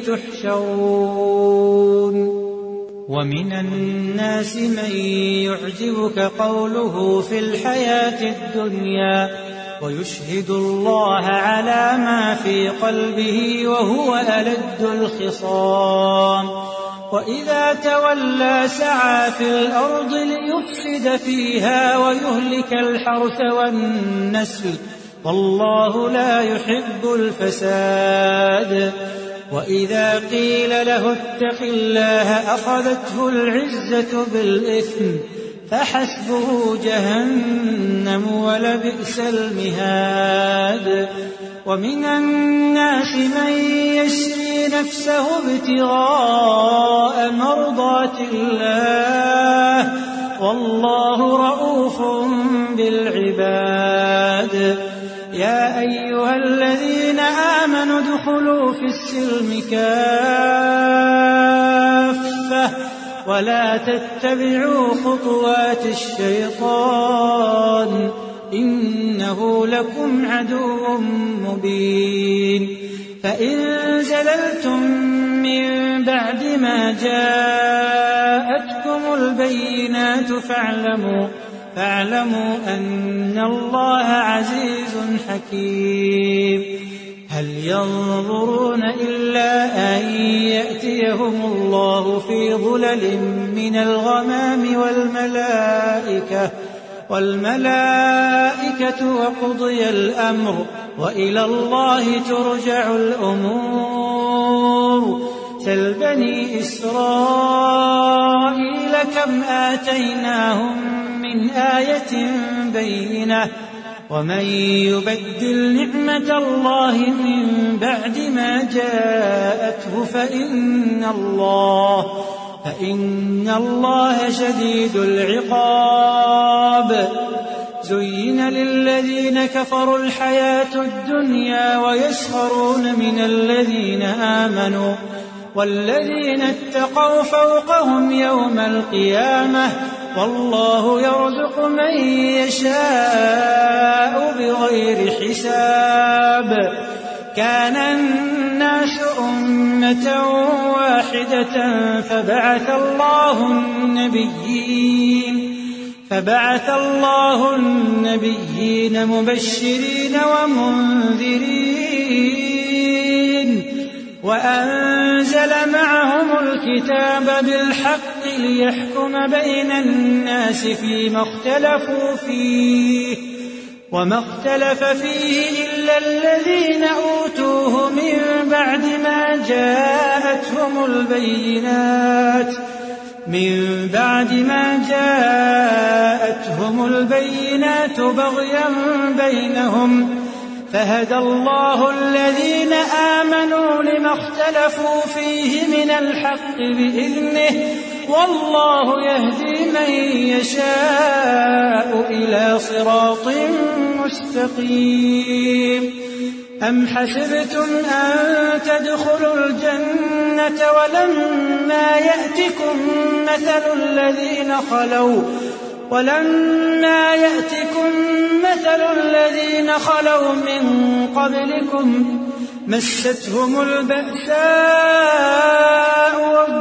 تحشرون ومن الناس من يعجبك قوله في الحياة الدنيا ويشهد الله على ما في قلبه وهو ألد الخصام وإذا تولى سعى في الأرض ليفسد فيها ويهلك الحرث والنسل والله لا يحب الفساد وإذا قيل له اتق الله أخذته العزة بالإثم فحسبه جهنم ولبئس المهاد ومن الناس من يشري نفسه ابتغاء مرضات الله والله رؤوف بالعباد يا أيها الذين آمنوا ادخلوا في السلم كافة ولا تتبعوا خطوات الشيطان إنه لكم عدو مبين فإن زللتم من بعد ما جاءتكم البينات فاعلموا فاعلموا أن الله عزيز حكيم هل ينظرون إلا أن يأتيهم الله في ظلل من الغمام والملائكة والملائكة وقضي الأمر وإلى الله ترجع الأمور سل بني إسرائيل كم آتيناهم من آية بينة ومن يبدل نعمة الله من بعد ما جاءته فإن الله فإن الله شديد العقاب زين للذين كفروا الحياة الدنيا ويسخرون من الذين آمنوا والذين اتقوا فوقهم يوم القيامة والله يرزق من يشاء بغير حساب كان الناس أمة واحدة فبعث الله النبيين فبعث الله النبيين مبشرين ومنذرين وأنزل معهم الكتاب بالحق ليحكم بين الناس فيما اختلفوا فيه وما اختلف فيه إلا الذين أوتوه من بعد ما جاءتهم البينات من بعد ما جاءتهم البينات بغيا بينهم فهدى الله الذين آمنوا لما اختلفوا فيه من الحق بإذنه والله يهدي من يشاء إلى صراط مستقيم أم حسبتم أن تدخلوا الجنة ولما يأتكم مثل الذين خلوا ولما يأتكم مثل الذين خلوا من قبلكم مستهم البأساء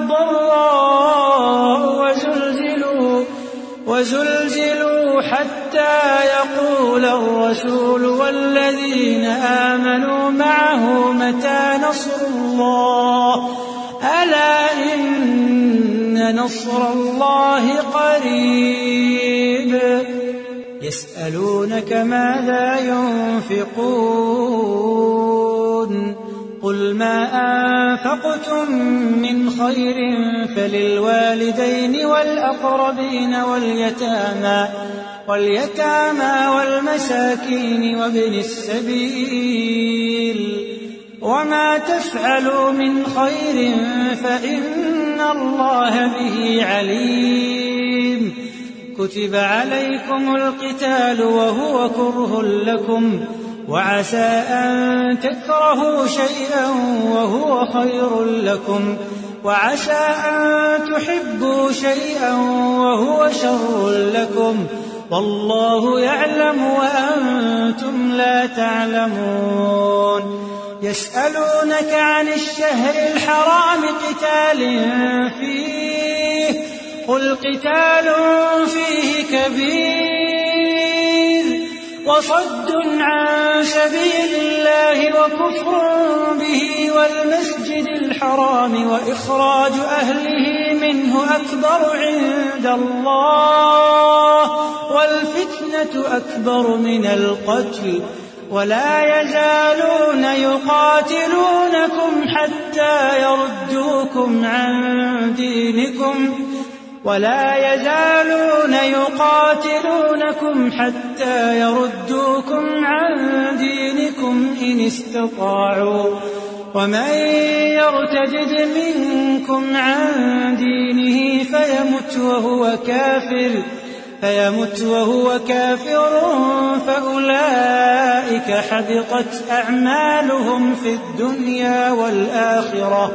والضراء وزلزلوا وزلزلوا حتى يقول الرسول والذين آمنوا معه متى نصر الله ألا إن نصر الله قريب يسألونك ماذا ينفقون قل ما أنفقتم من خير فللوالدين والأقربين واليتامى واليتامى والمساكين وابن السبيل وما تفعلوا من خير فإن الله به عليم كتب عليكم القتال وهو كره لكم وعسى أن تكرهوا شيئا وهو خير لكم وعسى أن تحبوا شيئا وهو شر لكم والله يعلم وأنتم لا تعلمون يسألونك عن الشهر الحرام قتال فيه قل قتال فيه كبير وصد عن سبيل الله وكفر به والمسجد الحرام وإخراج أهله منه أكبر عند الله والفتنة أكبر من القتل ولا يزالون يقاتلونكم حتى يردوكم عن دينكم ولا يزالون يقاتلونكم حتى يردوكم عن دينكم إن استطاعوا ومن يرتد منكم عن دينه فيمت وهو كافر فيمت وهو كافر فأولئك حبطت أعمالهم في الدنيا والآخرة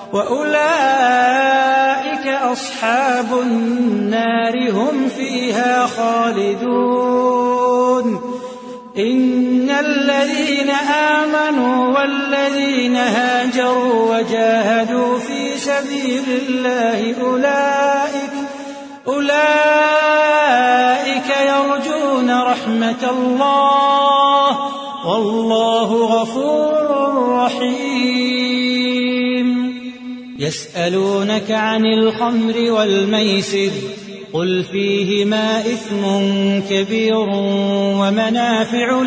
وأولئك أصحاب النار هم فيها خالدون إن الذين آمنوا والذين هاجروا وجاهدوا في سبيل الله أولئك أولئك يرجون رحمة الله والله غفور رحيم يسألونك عن الخمر والميسر قل فيهما إثم كبير ومنافع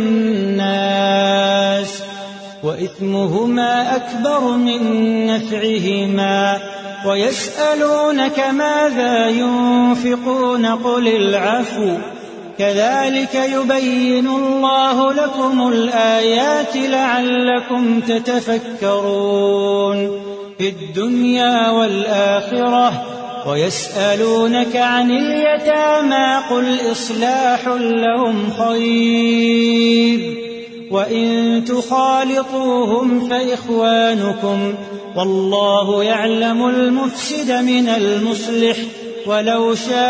للناس وإثمهما أكبر من نفعهما ويسألونك ماذا ينفقون قل العفو كذلك يبين الله لكم الآيات لعلكم تتفكرون في الدنيا والآخرة ويسألونك عن اليتامى قل إصلاح لهم خير وإن تخالطوهم فإخوانكم والله يعلم المفسد من المصلح ولو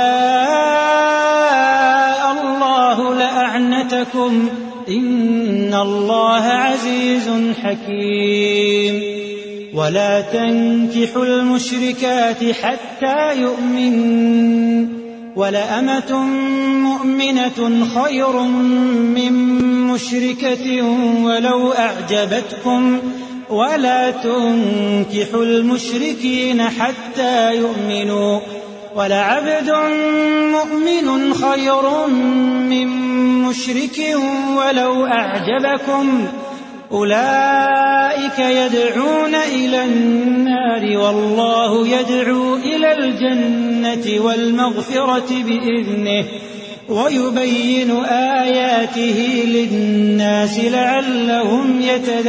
شاء الله لأعنتكم إن الله عزيز حكيم ولا تنكحوا المشركات حتى يؤمنوا ولأمة مؤمنة خير من مشركة ولو أعجبتكم ولا تنكحوا المشركين حتى يؤمنوا ولعبد مؤمن خير من مشرك ولو أعجبكم أولئك يدعون إلى النار والله يدعو إلى الجنة والمغفرة بإذنه ويبين آياته للناس لعلهم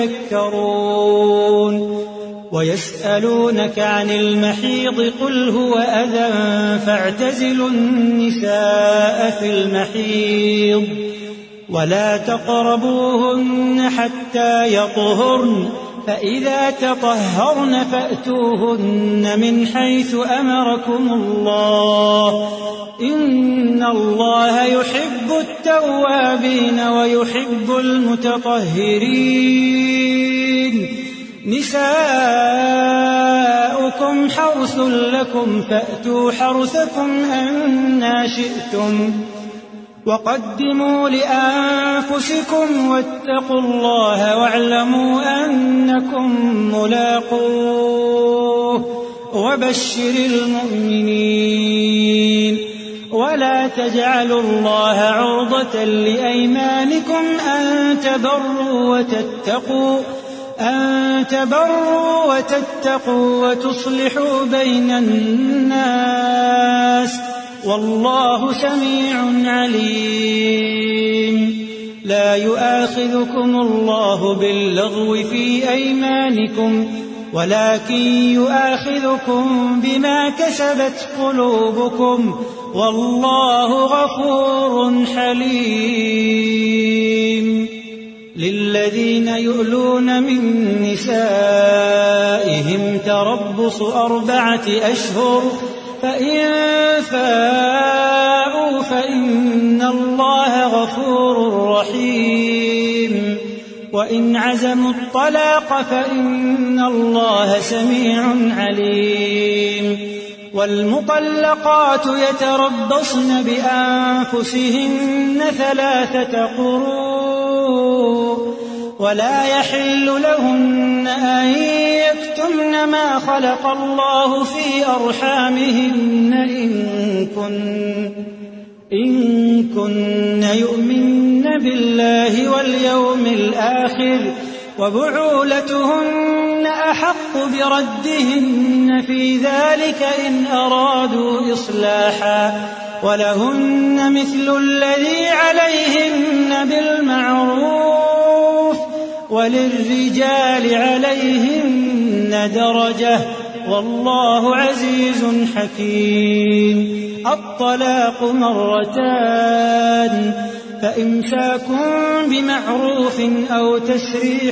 يتذكرون ويسألونك عن المحيض قل هو أذى فاعتزلوا النساء في المحيض ولا تقربوهن حتى يطهرن فإذا تطهرن فأتوهن من حيث أمركم الله إن الله يحب التوابين ويحب المتطهرين نساؤكم حرث لكم فأتوا حرثكم أنى شئتم وقدموا لأنفسكم واتقوا الله واعلموا أنكم ملاقوه وبشر المؤمنين ولا تجعلوا الله عرضة لأيمانكم أن تبروا وتتقوا أن تبروا وتتقوا وتصلحوا بين الناس والله سميع عليم. لا يؤاخذكم الله باللغو في أيمانكم ولكن يؤاخذكم بما كسبت قلوبكم والله غفور حليم. للذين يؤلون من نسائهم تربص أربعة أشهر فإن فاءوا فإن الله غفور رحيم. وإن عزموا الطلاق فإن الله سميع عليم. والمطلقات يتربصن بأنفسهن ثلاثة قروء ولا يحل لهن أن يكتمن ما خلق الله في أرحامهن إن كن إن كن يؤمن بالله واليوم الآخر وبعولتهن أحق بردهن في ذلك إن أرادوا إصلاحا ولهن مثل الذي عليهن بالمعروف وللرجال عليهن درجة والله عزيز حكيم. الطلاق مرتان فإمساك بمعروف أو تسريح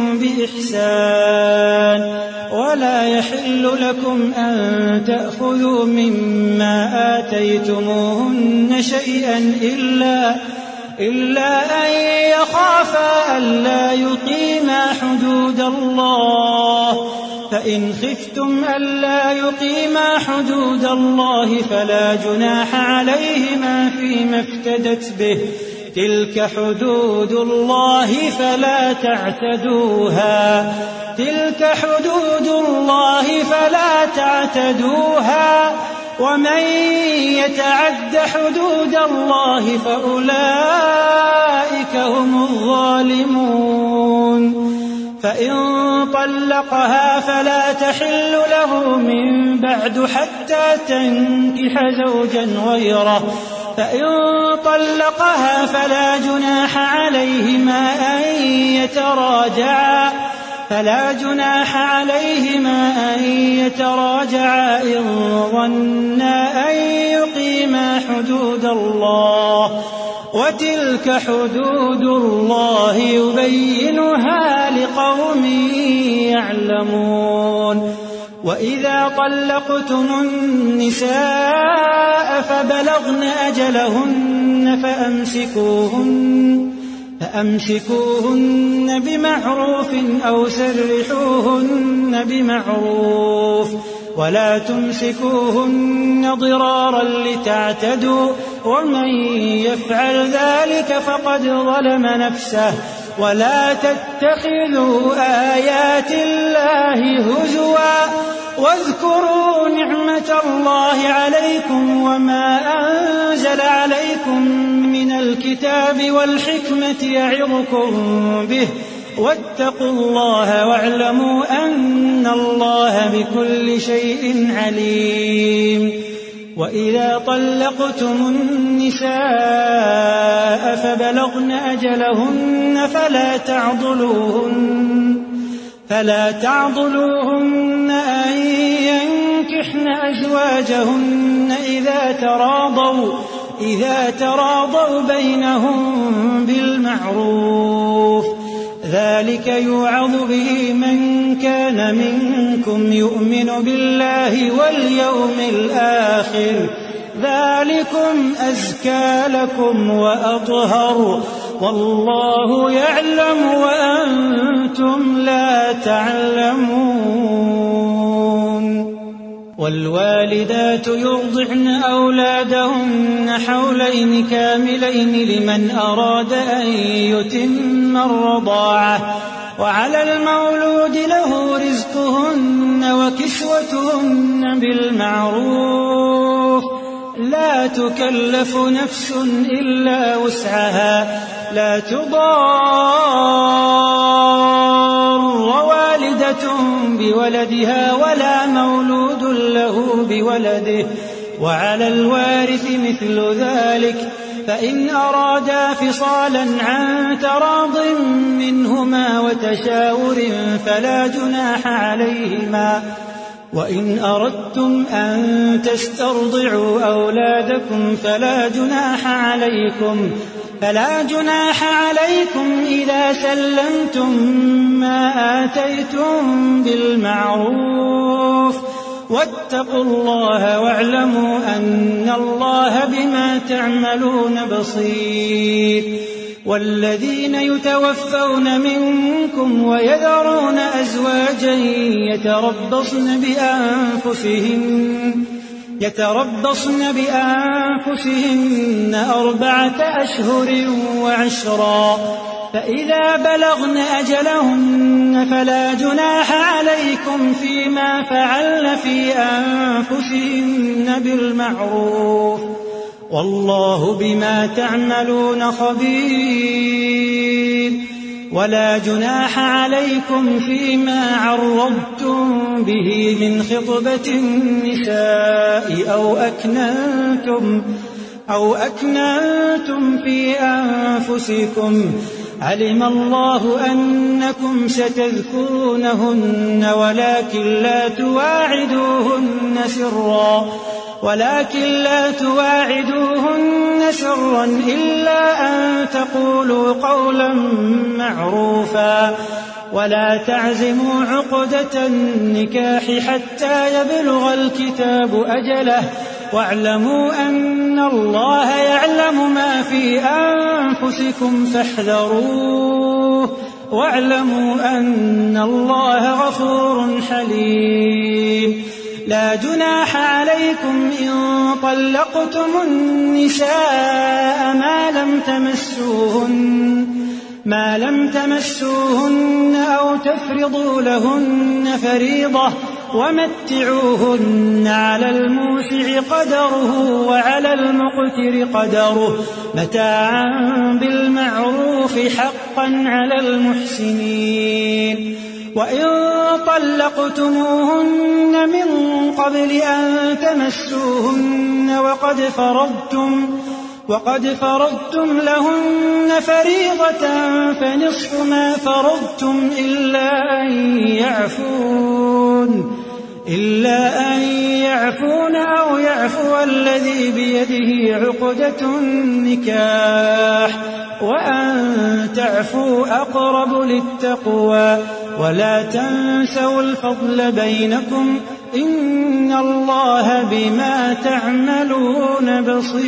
بإحسان ولا يحل لكم أن تأخذوا مما آتيتموهن شيئا إلا إلا أن يخافا ألا يقيما حدود الله فإن خفتم ألا يقيما حدود الله فلا جناح عليهما فيما افتدت به تلك حدود الله فلا تعتدوها تلك حدود الله فلا تعتدوها ومن يتعد حدود الله فأولئك هم الظالمون. فإن طلقها فلا تحل له من بعد حتى تنكح زوجا غيره فإن طلقها فلا جناح عليهما أن يتراجعا فلا جناح عليهما أن يتراجعا إن ظنا أن يقيما حدود الله وتلك حدود الله يبينها لقوم يعلمون. وإذا طلقتم النساء فبلغن أجلهن فأمسكوهن فأمسكوهن بمعروف أو سرحوهن بمعروف ولا تمسكوهن ضرارا لتعتدوا ومن يفعل ذلك فقد ظلم نفسه. ولا تتخذوا آيات الله هزوا واذكروا نعمة الله عليكم وما أنزل عليكم من الكتاب والحكمة يعظكم به واتقوا الله واعلموا أن الله بكل شيء عليم. وإذا طلقتم النساء فبلغن أجلهن فلا تعضلوهن فلا تعضلوهن أن ينكحن أزواجهن إذا تراضوا إذا تراضوا بينهم بالمعروف ذلك يوعظ به من كان منكم يؤمن بالله واليوم الآخر ذلكم أزكى لكم وأطهر والله يعلم وأنتم لا تعلمون. والوالدات يرضعن أولادهن حولين كاملين لمن أراد أن يتم الرضاعة وعلى المولود له رزقهن وكسوتهن بالمعروف لا تكلف نفس إلا وسعها لا تضار والدة بولدها ولا مولود له بولده وعلى الوارث مثل ذلك فإن أرادا فصالا عن تراض منهما وتشاور فلا جناح عليهما وإن أردتم أن تسترضعوا أولادكم فلا جناح عليكم فلا جناح عليكم إذا سلمتم ما آتيتم بالمعروف واتقوا الله واعلموا أن الله بما تعملون بصير والذين يتوفون منكم ويذرون أزواجا يتربصن بأنفسهن يتربصن بأنفسهن أربعة أشهر وعشرا فإذا بلغن أجلهن فلا جناح عليكم فيما فعلن في أنفسهن بالمعروف والله بما تعملون خبير ولا جناح عليكم فيما عرضتم به من خطبة النساء أو أكننتم أو أكننتم في أنفسكم علم الله أنكم ستذكرونهن ولكن لا تواعدوهن سرا ولكن لا تواعدوهن سرا إلا أن تقولوا قولا معروفا ولا تعزموا عقدة النكاح حتى يبلغ الكتاب أجله واعلموا أن الله يعلم ما في أنفسكم فاحذروه واعلموا أن الله غفور حليم لا جناح عليكم إن طلقتم النساء ما لم تمسوهن ما لم تمسوهن أو تفرضوا لهن فريضة ومتعوهن على الموسع قدره وعلى المقتر قدره متاعا بالمعروف حقا على المحسنين وإن طلقتموهن من قبل أن تمسوهن وقد فرضتم وقد فرضتم لهن فريضة فنصف ما فرضتم إلا أن يعفون إلا أن يعفون أو يعفو الذي بيده عقدة النكاح وأن تعفوا أقرب للتقوى ولا تنسوا الفضل بينكم إن الله بما تعملون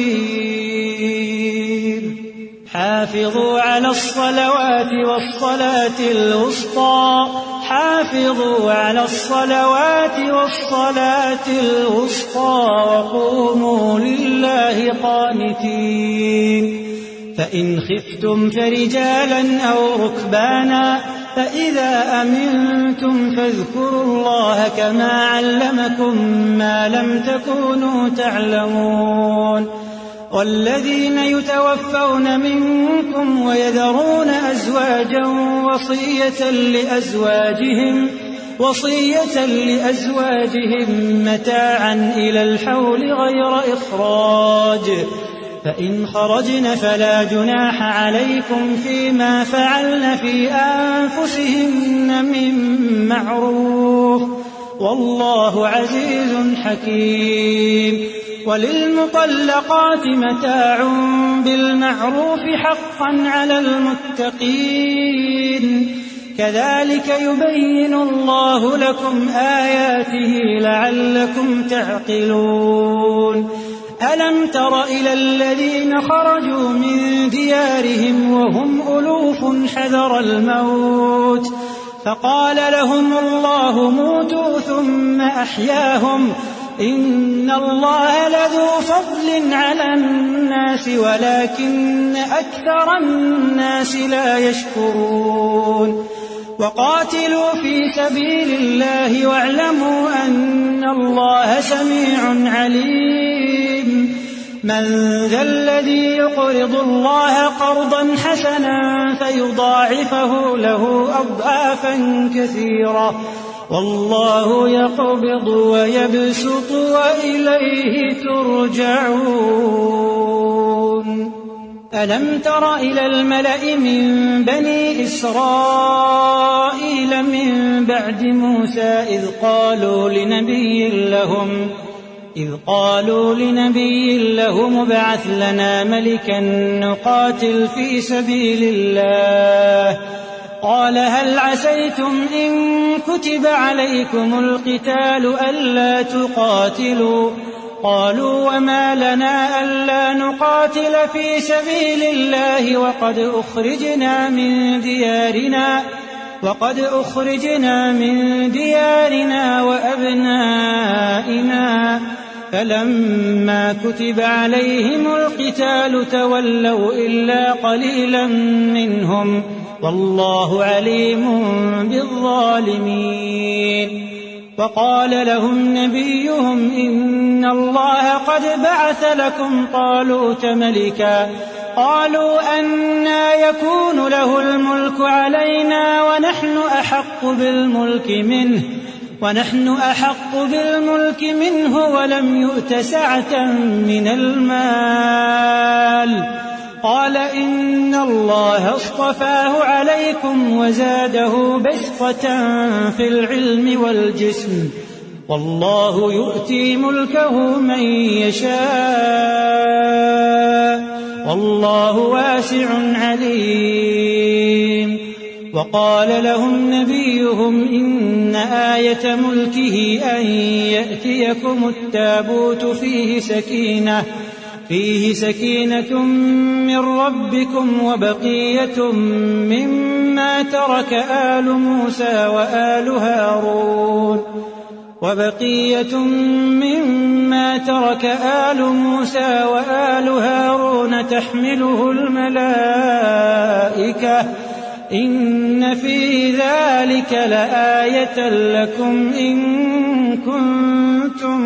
بصير حافظوا على الصلوات والصلاة الوسطى حافظوا على الصلوات والصلاة الوسطى وقوموا لله قانتين فإن خفتم فرجالا أو ركبانا فإذا أمنتم فاذكروا الله كما علمكم ما لم تكونوا تعلمون والذين يتوفون منكم ويذرون أزواجا وصية لأزواجهم وصية لأزواجهم متاعا إلى الحول غير إخراج فإن خرجن فلا جناح عليكم فيما فعلن في أنفسهن من معروف والله عزيز حكيم وللمطلقات متاع بالمعروف حقا على المتقين كذلك يبين الله لكم آياته لعلكم تعقلون ألم تر إلى الذين خرجوا من ديارهم وهم ألوف حذر الموت فقال لهم الله موتوا ثم أحياهم إن الله لذو فضل على الناس ولكن أكثر الناس لا يشكرون وقاتلوا في سبيل الله واعلموا أن الله سميع عليم من ذا الذي يقرض الله قرضا حسنا فيضاعفه له أضعافا كثيرة والله يقبض ويبسط وإليه ترجعون. ألم تر إلى الملأ من بني إسرائيل من بعد موسى إذ قالوا لنبي لهم إذ قالوا لنبي لهم ابعث لنا ملكا نقاتل في سبيل الله قال هل عسيتم إن كتب عليكم القتال ألا تقاتلوا قالوا وما لنا ألا نقاتل في سبيل الله وقد أخرجنا من ديارنا وقد أخرجنا من ديارنا وأبنائنا فلما كتب عليهم القتال تولوا إلا قليلا منهم والله عليم بالظالمين. وقال لهم نبيهم إن الله قد بعث لكم طالوت ملكا قالوا أنى يكون له الملك علينا ونحن أحق بالملك منه ونحن أحق بالملك منه ولم يؤت سعة من المال قال إن الله اصطفاه عليكم وزاده بسطة في العلم والجسم والله يؤتي ملكه من يشاء والله واسع عليم. وقال لهم نبيهم إن آية ملكه أن يأتيكم التابوت فيه سكينة فيه سكينة من ربكم وبقية مما ترك آل موسى وآل هارون وبقية مما ترك آل موسى وآل هارون تحمله الملائكة إن في ذلك لآية لكم إن كنتم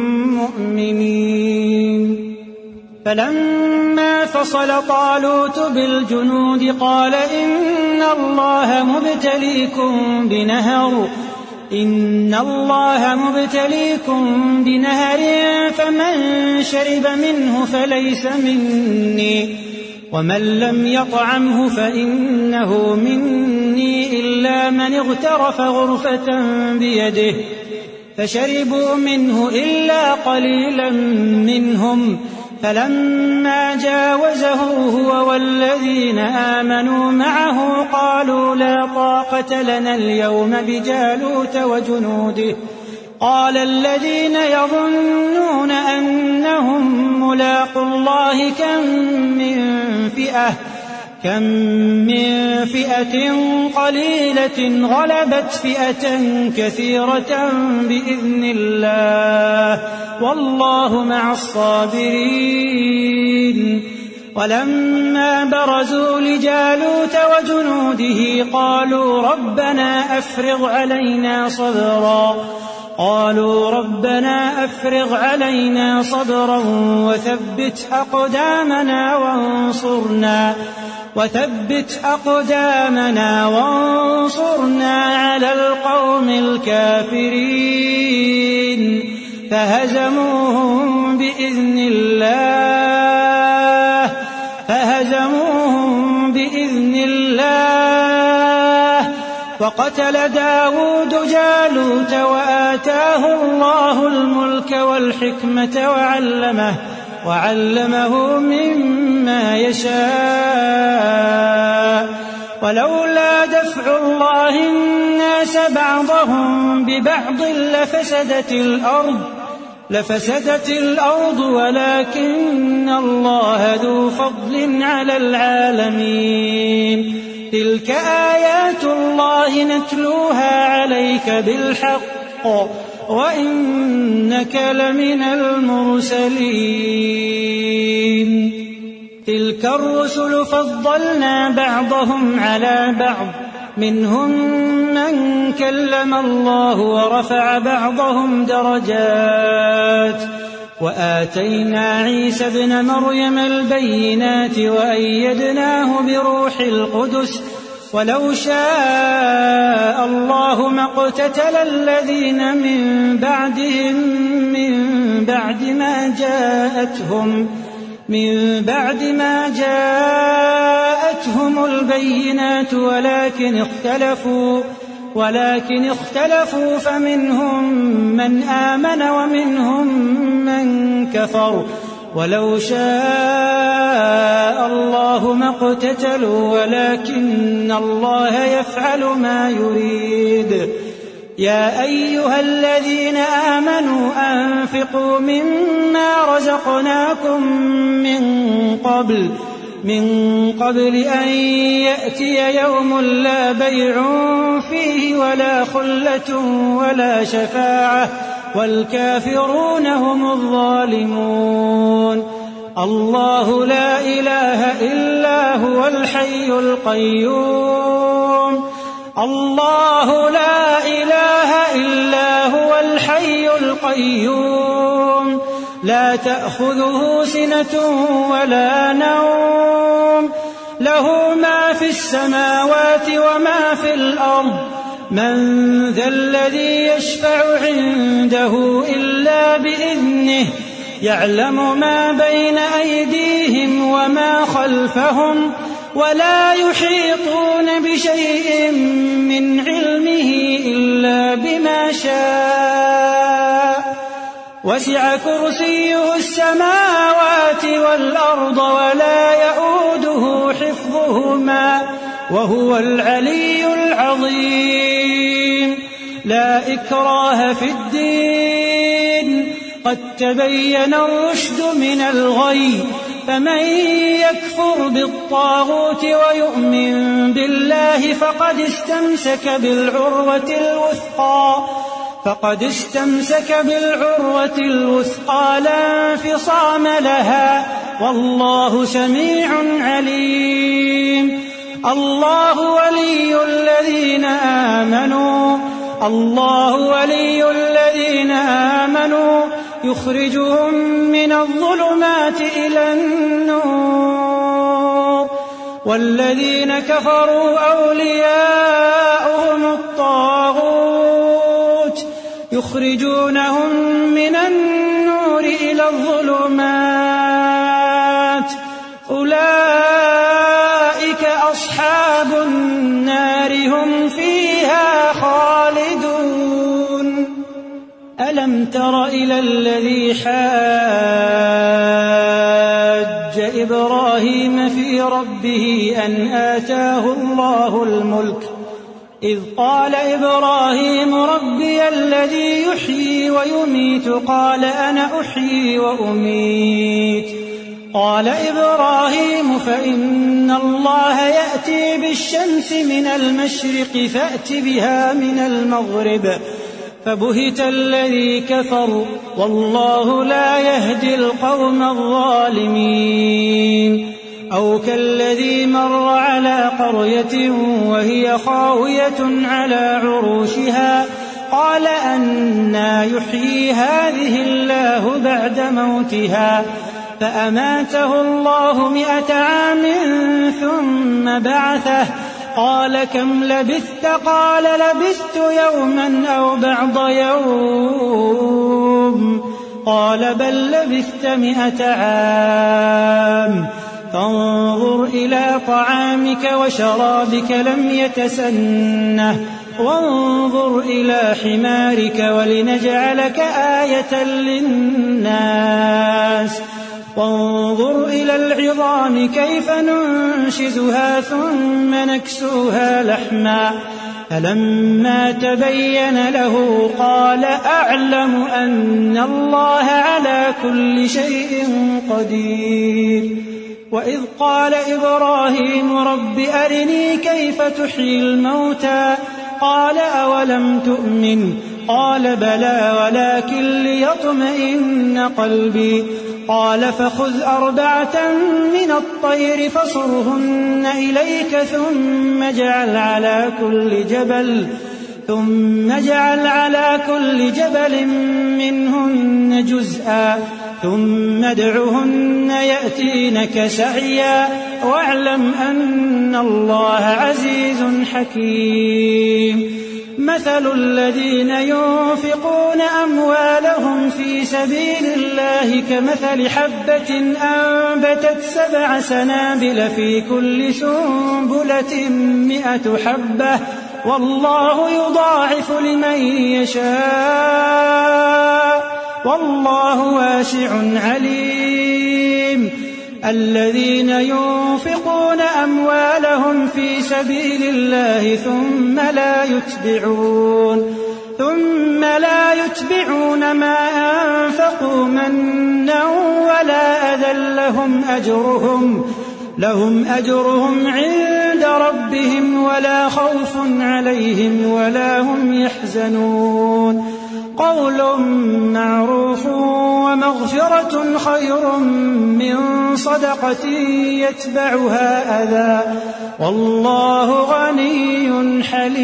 مؤمنين. فلما فصل طالوت بالجنود قال إن الله مبتليكم بنهر إن الله مبتليكم بنهر فمن شرب منه فليس مني ومن لم يطعمه فإنه مني إلا من اغترف غرفة بيده فشربوا منه إلا قليلا منهم فلما جاوزه هو والذين آمنوا معه قالوا لا طاقة لنا اليوم بجالوت وجنوده قال الذين يظنون أنهم ملاقوا الله كم من فئة كم من فئة قليلة غلبت فئة كثيرة بإذن الله والله مع الصابرين. ولما برزوا لجالوت وجنوده قالوا ربنا أفرغ علينا صبرا قالوا ربنا أفرغ علينا صبرا وثبت أقدامنا وانصرنا وثبت أقدامنا وانصرنا على القوم الكافرين فهزموهم بإذن الله فهزموهم بإذن الله وقتل داود جالوت وآتاه الله الملك والحكمة وعلمه وعلمه مما يشاء ولولا دفع الله الناس بعضهم ببعض لفسدت الأرض لفسدت الأرض ولكن الله ذو فضل على العالمين. تلك آيات الله نتلوها عليك بالحق وإنك لمن المرسلين. تلك الرسل فضلنا بعضهم على بعض منهم من كلم الله ورفع بعضهم درجات وآتينا عيسى ابن مريم البينات وأيدناه بروح القدس ولو شاء الله ما اقتتل الذين من بعدهم من بعد ما جاءتهم من بعد ما جاءتهم البينات ولكن اختلفوا ولكن اختلفوا فمنهم من آمن ومنهم من كفر ولو شاء الله ما اقتتلوا ولكن الله يفعل ما يريد. يا أيها الذين آمنوا أنفقوا مما رزقناكم من قبل من قبل أن يأتي يوم لا بيع فيه ولا خلة ولا شفاعة والكافرون هم الظالمون. الله لا إله إلا هو الحي القيوم الله لا إله إلا هو الحي القيوم لا تأخذه سنة ولا نوم له ما في السماوات وما في الأرض من ذا الذي يشفع عنده إلا بإذنه يعلم ما بين أيديهم وما خلفهم ولا يحيطون بشيء من علمه إلا بما شاء وسع كرسيه السماوات والأرض ولا يؤوده حفظهما وهو العلي العظيم. لا إكراه في الدين قد تبين الرشد من الغي فمن يكفر بالطاغوت ويؤمن بالله فقد استمسك بالعروة الوثقى فقد استمسك بالعروة الوثقى لا انفصام لها والله سميع عليم. الله ولي الذين آمنوا الله ولي الذين آمنوا يخرجهم من الظلمات إلى النور والذين كفروا أولياؤهم الطاغوت يخرجونهم من النور إلى الظلمات أولئك أصحاب النار هم فيها خالدون. ألم تر إلى الذي حاج إبراهيم في ربه أن آتاه الله الملك إذ قال إبراهيم ربي الذي يحيي ويميت قال أنا أحيي وأميت قال إبراهيم فإن الله يأتي بالشمس من المشرق فأت بها من المغرب فبهت الذي كفر والله لا يهدي القوم الظالمين. أو كالذي مر على قرية وهي خاوية على عروشها قال أنى يحيي هذه الله بعد موتها فأماته الله مئة عام ثم بعثه قال كم لبثت قال لبثت يوما أو بعض يوم قال بل لبثت مئة عام فانظر إلى طعامك وشرابك لم يتسنه وانظر إلى حمارك ولنجعلك آية للناس وانظر إلى العظام كيف ننشزها ثم نكسوها لحما فلما تبين له قال أعلم أن الله على كل شيء قدير. وإذ قال إبراهيم رب أرني كيف تحيي الموتى قال أولم تؤمن قال بلى ولكن ليطمئن قلبي قال فخذ أربعة من الطير فصرهن إليك ثم اجعل على كل جبل ثم اجعل على كل جبل منهن جزءا ثم ادعهن يأتينك سعيا واعلم أن الله عزيز حكيم. مثل الذين ينفقون أموالهم في سبيل الله كمثل حبة أنبتت سبع سنابل في كل سنبلة مئة حبة والله يضاعف لمن يشاء والله واسع عليم. الذين ينفقون أموالهم في سبيل الله ثم لا يتبعون ثم لا يتبعون ما أنفقوا منا ولا أذى لهم أجرهم لهم أجرهم عند ربهم ولا خوف عليهم ولا هم يحزنون. قول معروف ومغفرة خير من صدقة يتبعها أذى والله غني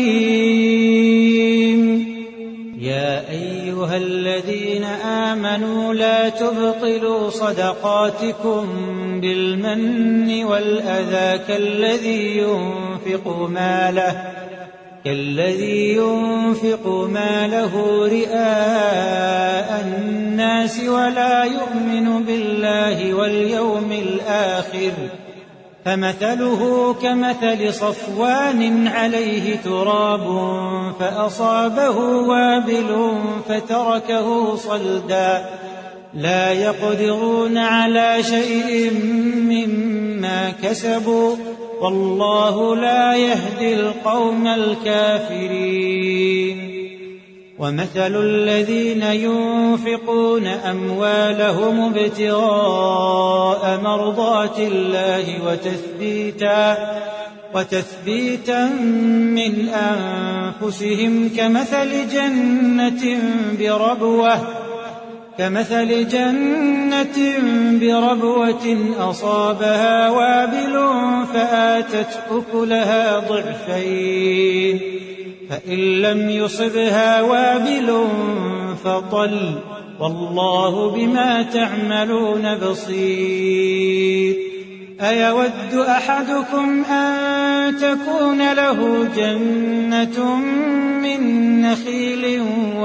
حليم. يا أيها الذين آمنوا لا تبطلوا صدقاتكم بالمن والأذى كالذي ينفق ماله كالذي ينفق ماله رئاء الناس ولا يؤمن بالله واليوم الآخر فمثله كمثل صفوان عليه تراب فأصابه وابل فتركه صلدا لا يقدرون على شيء مما كسبوا والله لا يهدي القوم الكافرين. ومثل الذين ينفقون أموالهم ابتغاء مرضات الله وتثبيتا وتثبيتا من أنفسهم كمثل جنة بربوة كمثل جنة بربوة أصابها وابل فآتت أكلها ضعفين فإن لم يصبها وابل فطل والله بما تعملون بصير. أيود أحدكم أن تكون له جنة من نخيل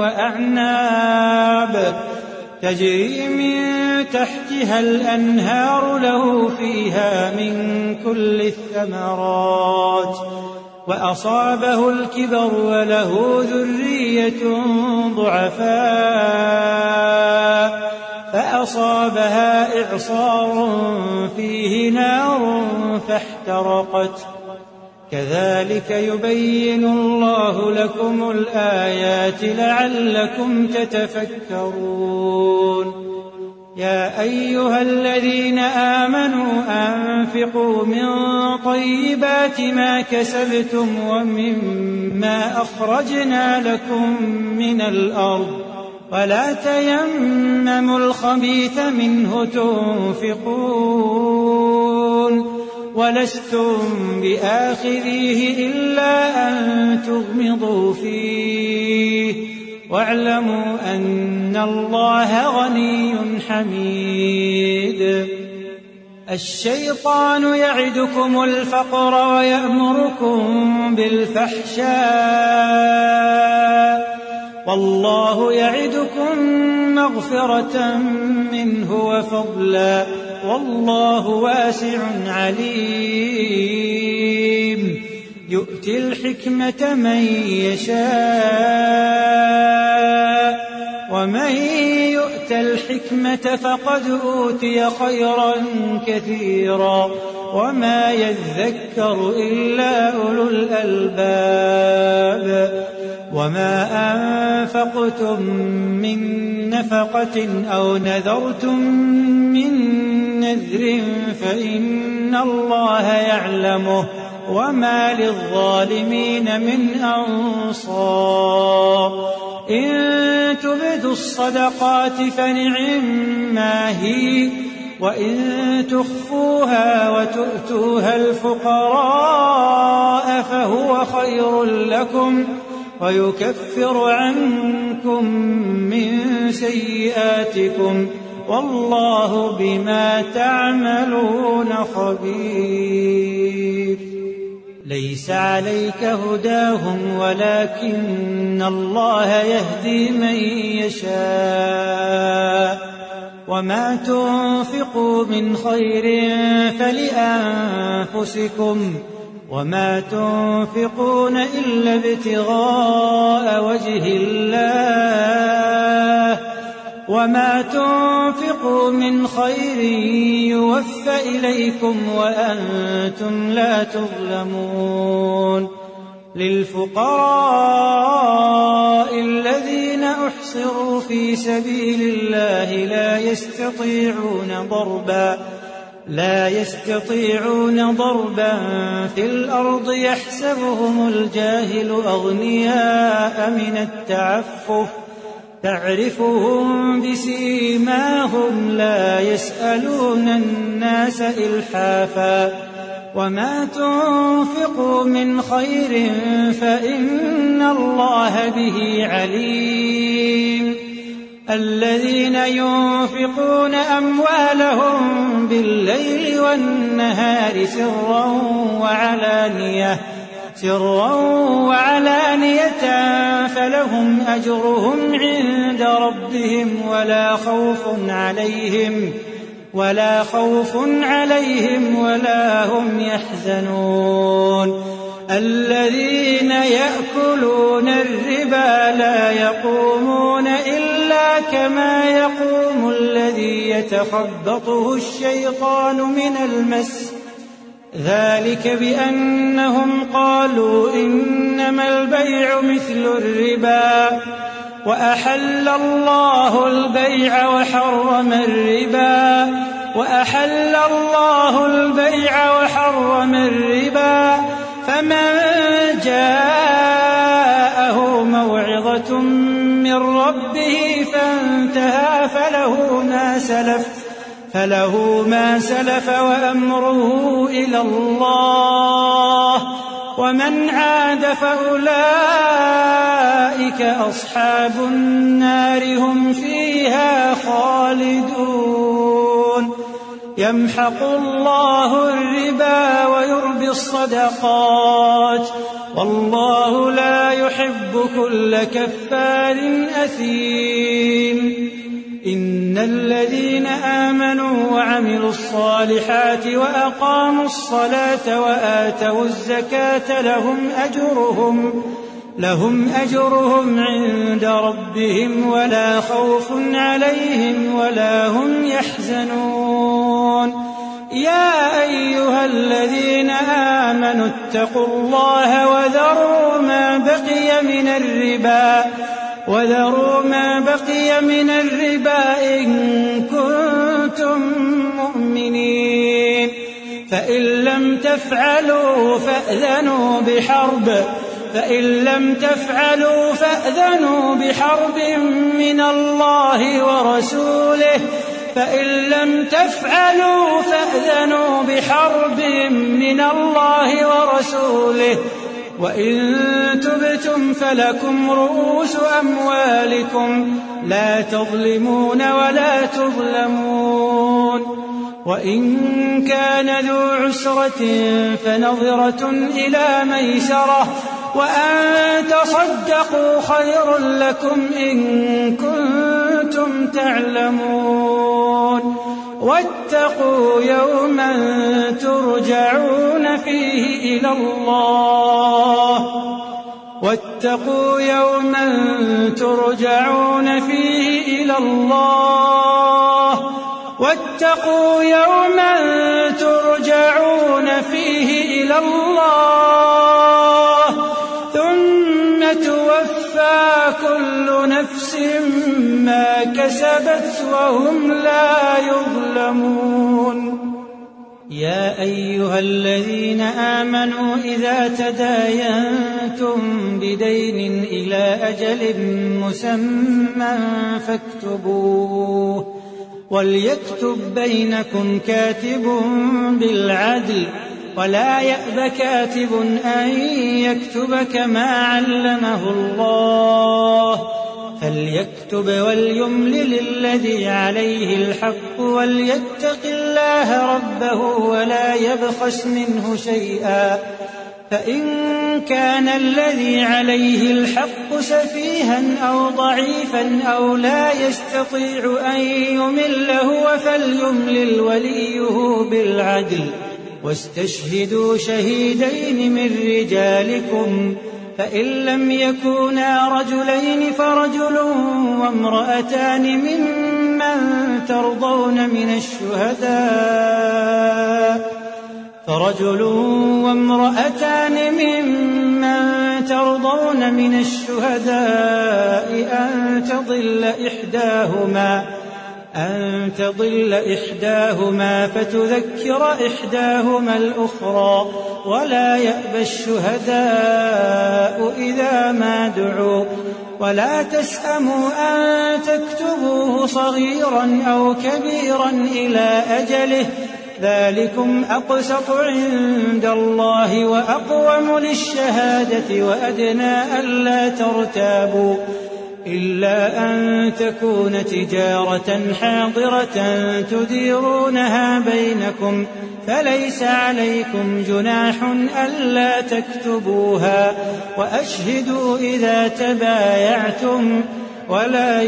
وأعناب تجري من تحتها الأنهار له فيها من كل الثمرات وأصابه الكبر وله ذرية ضعفاء فأصابها إعصار فيه نار فاحترقت كذلك يبين الله لكم الآيات لعلكم تتفكرون. يا أيها الذين آمنوا أنفقوا من طيبات ما كسبتم ومما أخرجنا لكم من الأرض ولا تيمموا الخبيث منه تنفقون ولستم بآخذيه إلا أن تغمضوا فيه واعلموا أن الله غني حميد. الشيطان يعدكم الفقر ويأمركم بالفحشاء والله يعدكم مغفرة منه وفضلا والله واسع عليم. يؤتي الحكمة من يشاء ومن يؤت الحكمة فقد أوتي خيرا كثيرا وما يذكر إلا أولو الألباب. وما أنفقتم من نفقة أو نذرتم من نذر فإن الله يعلمه وما للظالمين من أنصار. إن تبدوا الصدقات فنعما هي وإن تخفوها وتؤتوها الفقراء فهو خير لكم ويكفر عنكم من سيئاتكم والله بما تعملون خبير. ليس عليك هداهم ولكن الله يهدي من يشاء وما تنفقوا من خير فلأنفسكم وما تنفقون إلا ابتغاء وجه الله وما تنفقوا من خير يوفى إليكم وأنتم لا تظلمون. للفقراء الذين أحصروا في سبيل الله لا يستطيعون ضربا لا يستطيعون ضربا في الأرض يحسبهم الجاهل أغنياء من التعفف تعرفهم بسيماهم لا يسألون الناس إلحافا وما تنفقوا من خير فإن الله به عليم. الذين ينفقون أموالهم بالليل والنهار سرا وعلانية سرا وعلانية فلهم أجرهم عند ربهم ولا خوف عليهم ولا خوف عليهم ولا هم يحزنون. الذين يأكلون الربا لا يقومون إلا كما يقوم الذي يتخبطه الشيطان من المس ذلك بأنهم قالوا إنما البيع مثل الربا وأحل الله البيع وحرم الربا وأحل الله البيع وحرم الربا فمن جاءه موعظة من ربه فانتهى فله ما سلف فله ما سلف وأمره إلى الله ومن عاد فأولئك أصحاب النار هم فيها خالدون. يمحق الله الربا ويربي الصدقات والله لا يحب كل كفار أثيم. إن الذين آمنوا وعملوا الصالحات وأقاموا الصلاة وآتوا الزكاة لهم أجرهم لهم أجرهم عند ربهم ولا خوف عليهم ولا هم يحزنون. يا أيها الذين آمنوا اتقوا الله وذروا ما بقي من الربا وذروا ما بقي من الربا إن كنتم مؤمنين فإن لم تفعلوا فأذنوا بحرب فإن لم تفعلوا فأذنوا بحرب من الله ورسوله فإن لم تفعلوا فأذنوا بحرب من الله ورسوله وإن تبتم فلكم رؤوس أموالكم لا تظلمون ولا تظلمون. وإن كان ذو عسرة فنظرة إلى ميسرة وأن تصدقوا خير لكم إن كنتم تعلمون. واتقوا يوما ترجعون فيه إلى الله واتقوا يوما ترجعون فيه إلى الله واتقوا يوما ترجعون فيه إلى الله ثم توفى كل نفس ما كسبت وهم لا يظلمون. يا أيها الذين آمنوا إذا تداينتم بدين إلى أجل مسمى فاكتبوه وليكتب بينكم كاتب بالعدل ولا يأب كاتب أن يكتب كما علمه الله فليكتب وليملل الذي عليه الحق وليتق الله ربه ولا يبخس منه شيئا فإن كان الذي عليه الحق سفيها أو ضعيفا أو لا يستطيع أن يمل هو فليملل وليه بالعدل واستشهدوا شهيدين من رجالكم فإن لم يكونا رجلين فرجل وامرأتان ممن ترضون من الشهداء فرجل وامرأتان ممن ترضون من الشهداء أن تضل إحداهما أن تضل إحداهما فتذكر إحداهما الأخرى ولا يأبى الشهداء إذا ما دعوا ولا تسأموا أن تكتبوه صغيرا أو كبيرا إلى أجله ذلكم أقسط عند الله وأقوم للشهادة وأدنى ألا ترتابوا إلا أن تكون تجارة حاضرة تديرونها بينكم فليس عليكم جناح ألا تكتبوها وأشهدوا إذا تبايعتم ولا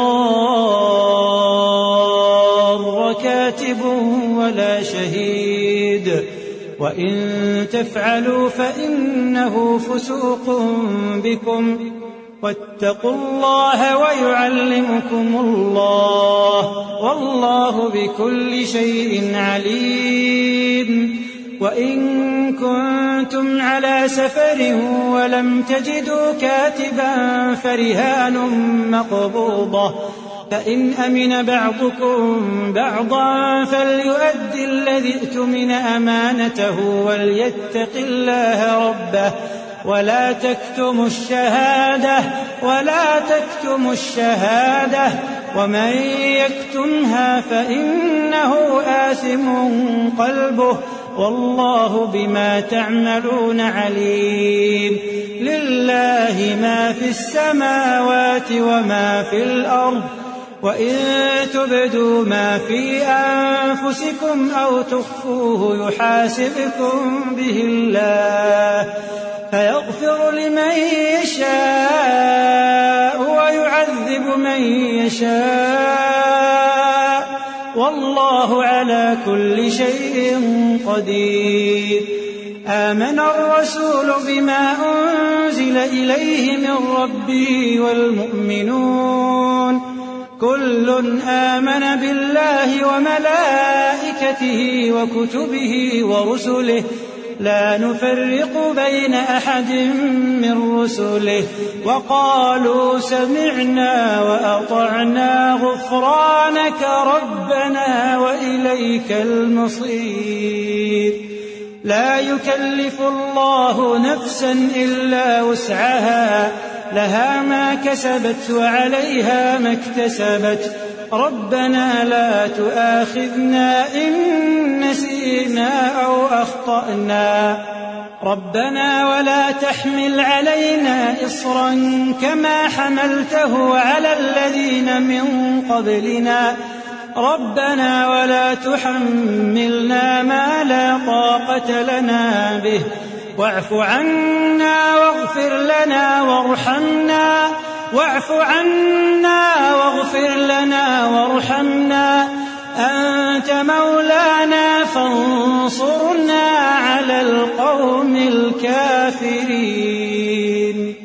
يضار كاتب ولا شهيد وإن تفعلوا فإنه فسوق بكم واتقوا الله ويعلمكم الله والله بكل شيء عليم وإن كنتم على سفر ولم تجدوا كاتبا فرهان مقبوضة فإن أمن بعضكم بعضا فليؤدي الذي ائتمن أمانته وليتق الله ربه ولا تكتموا الشهادة ولا تكتموا الشهادة ومن يكتمها فإنه آثم قلبه والله بما تعملون عليم لله ما في السماوات وما في الأرض وإن تبدوا ما في أنفسكم أو تخفوه يحاسبكم به الله فيغفر لمن يشاء ويعذب من يشاء والله على كل شيء قدير آمن الرسول بما أنزل إليه من ربه والمؤمنون كل آمن بالله وملائكته وكتبه ورسله لا نفرق بين أحد من رسله وقالوا سمعنا وأطعنا غفرانك ربنا وإليك المصير لا يكلف الله نفسا إلا وسعها لها ما كسبت وعليها ما اكتسبت ربنا لا تؤاخذنا إن نسينا أو أخطأنا ربنا ولا تحمل علينا إصرا كما حملته على الذين من قبلنا ربنا ولا تحملنا ما لا طاقة لنا به واعف عنا واغفر لنا وارحمنا واعف عنا واغفر لنا وارحمنا أنت مولانا فانصرنا على القوم الكافرين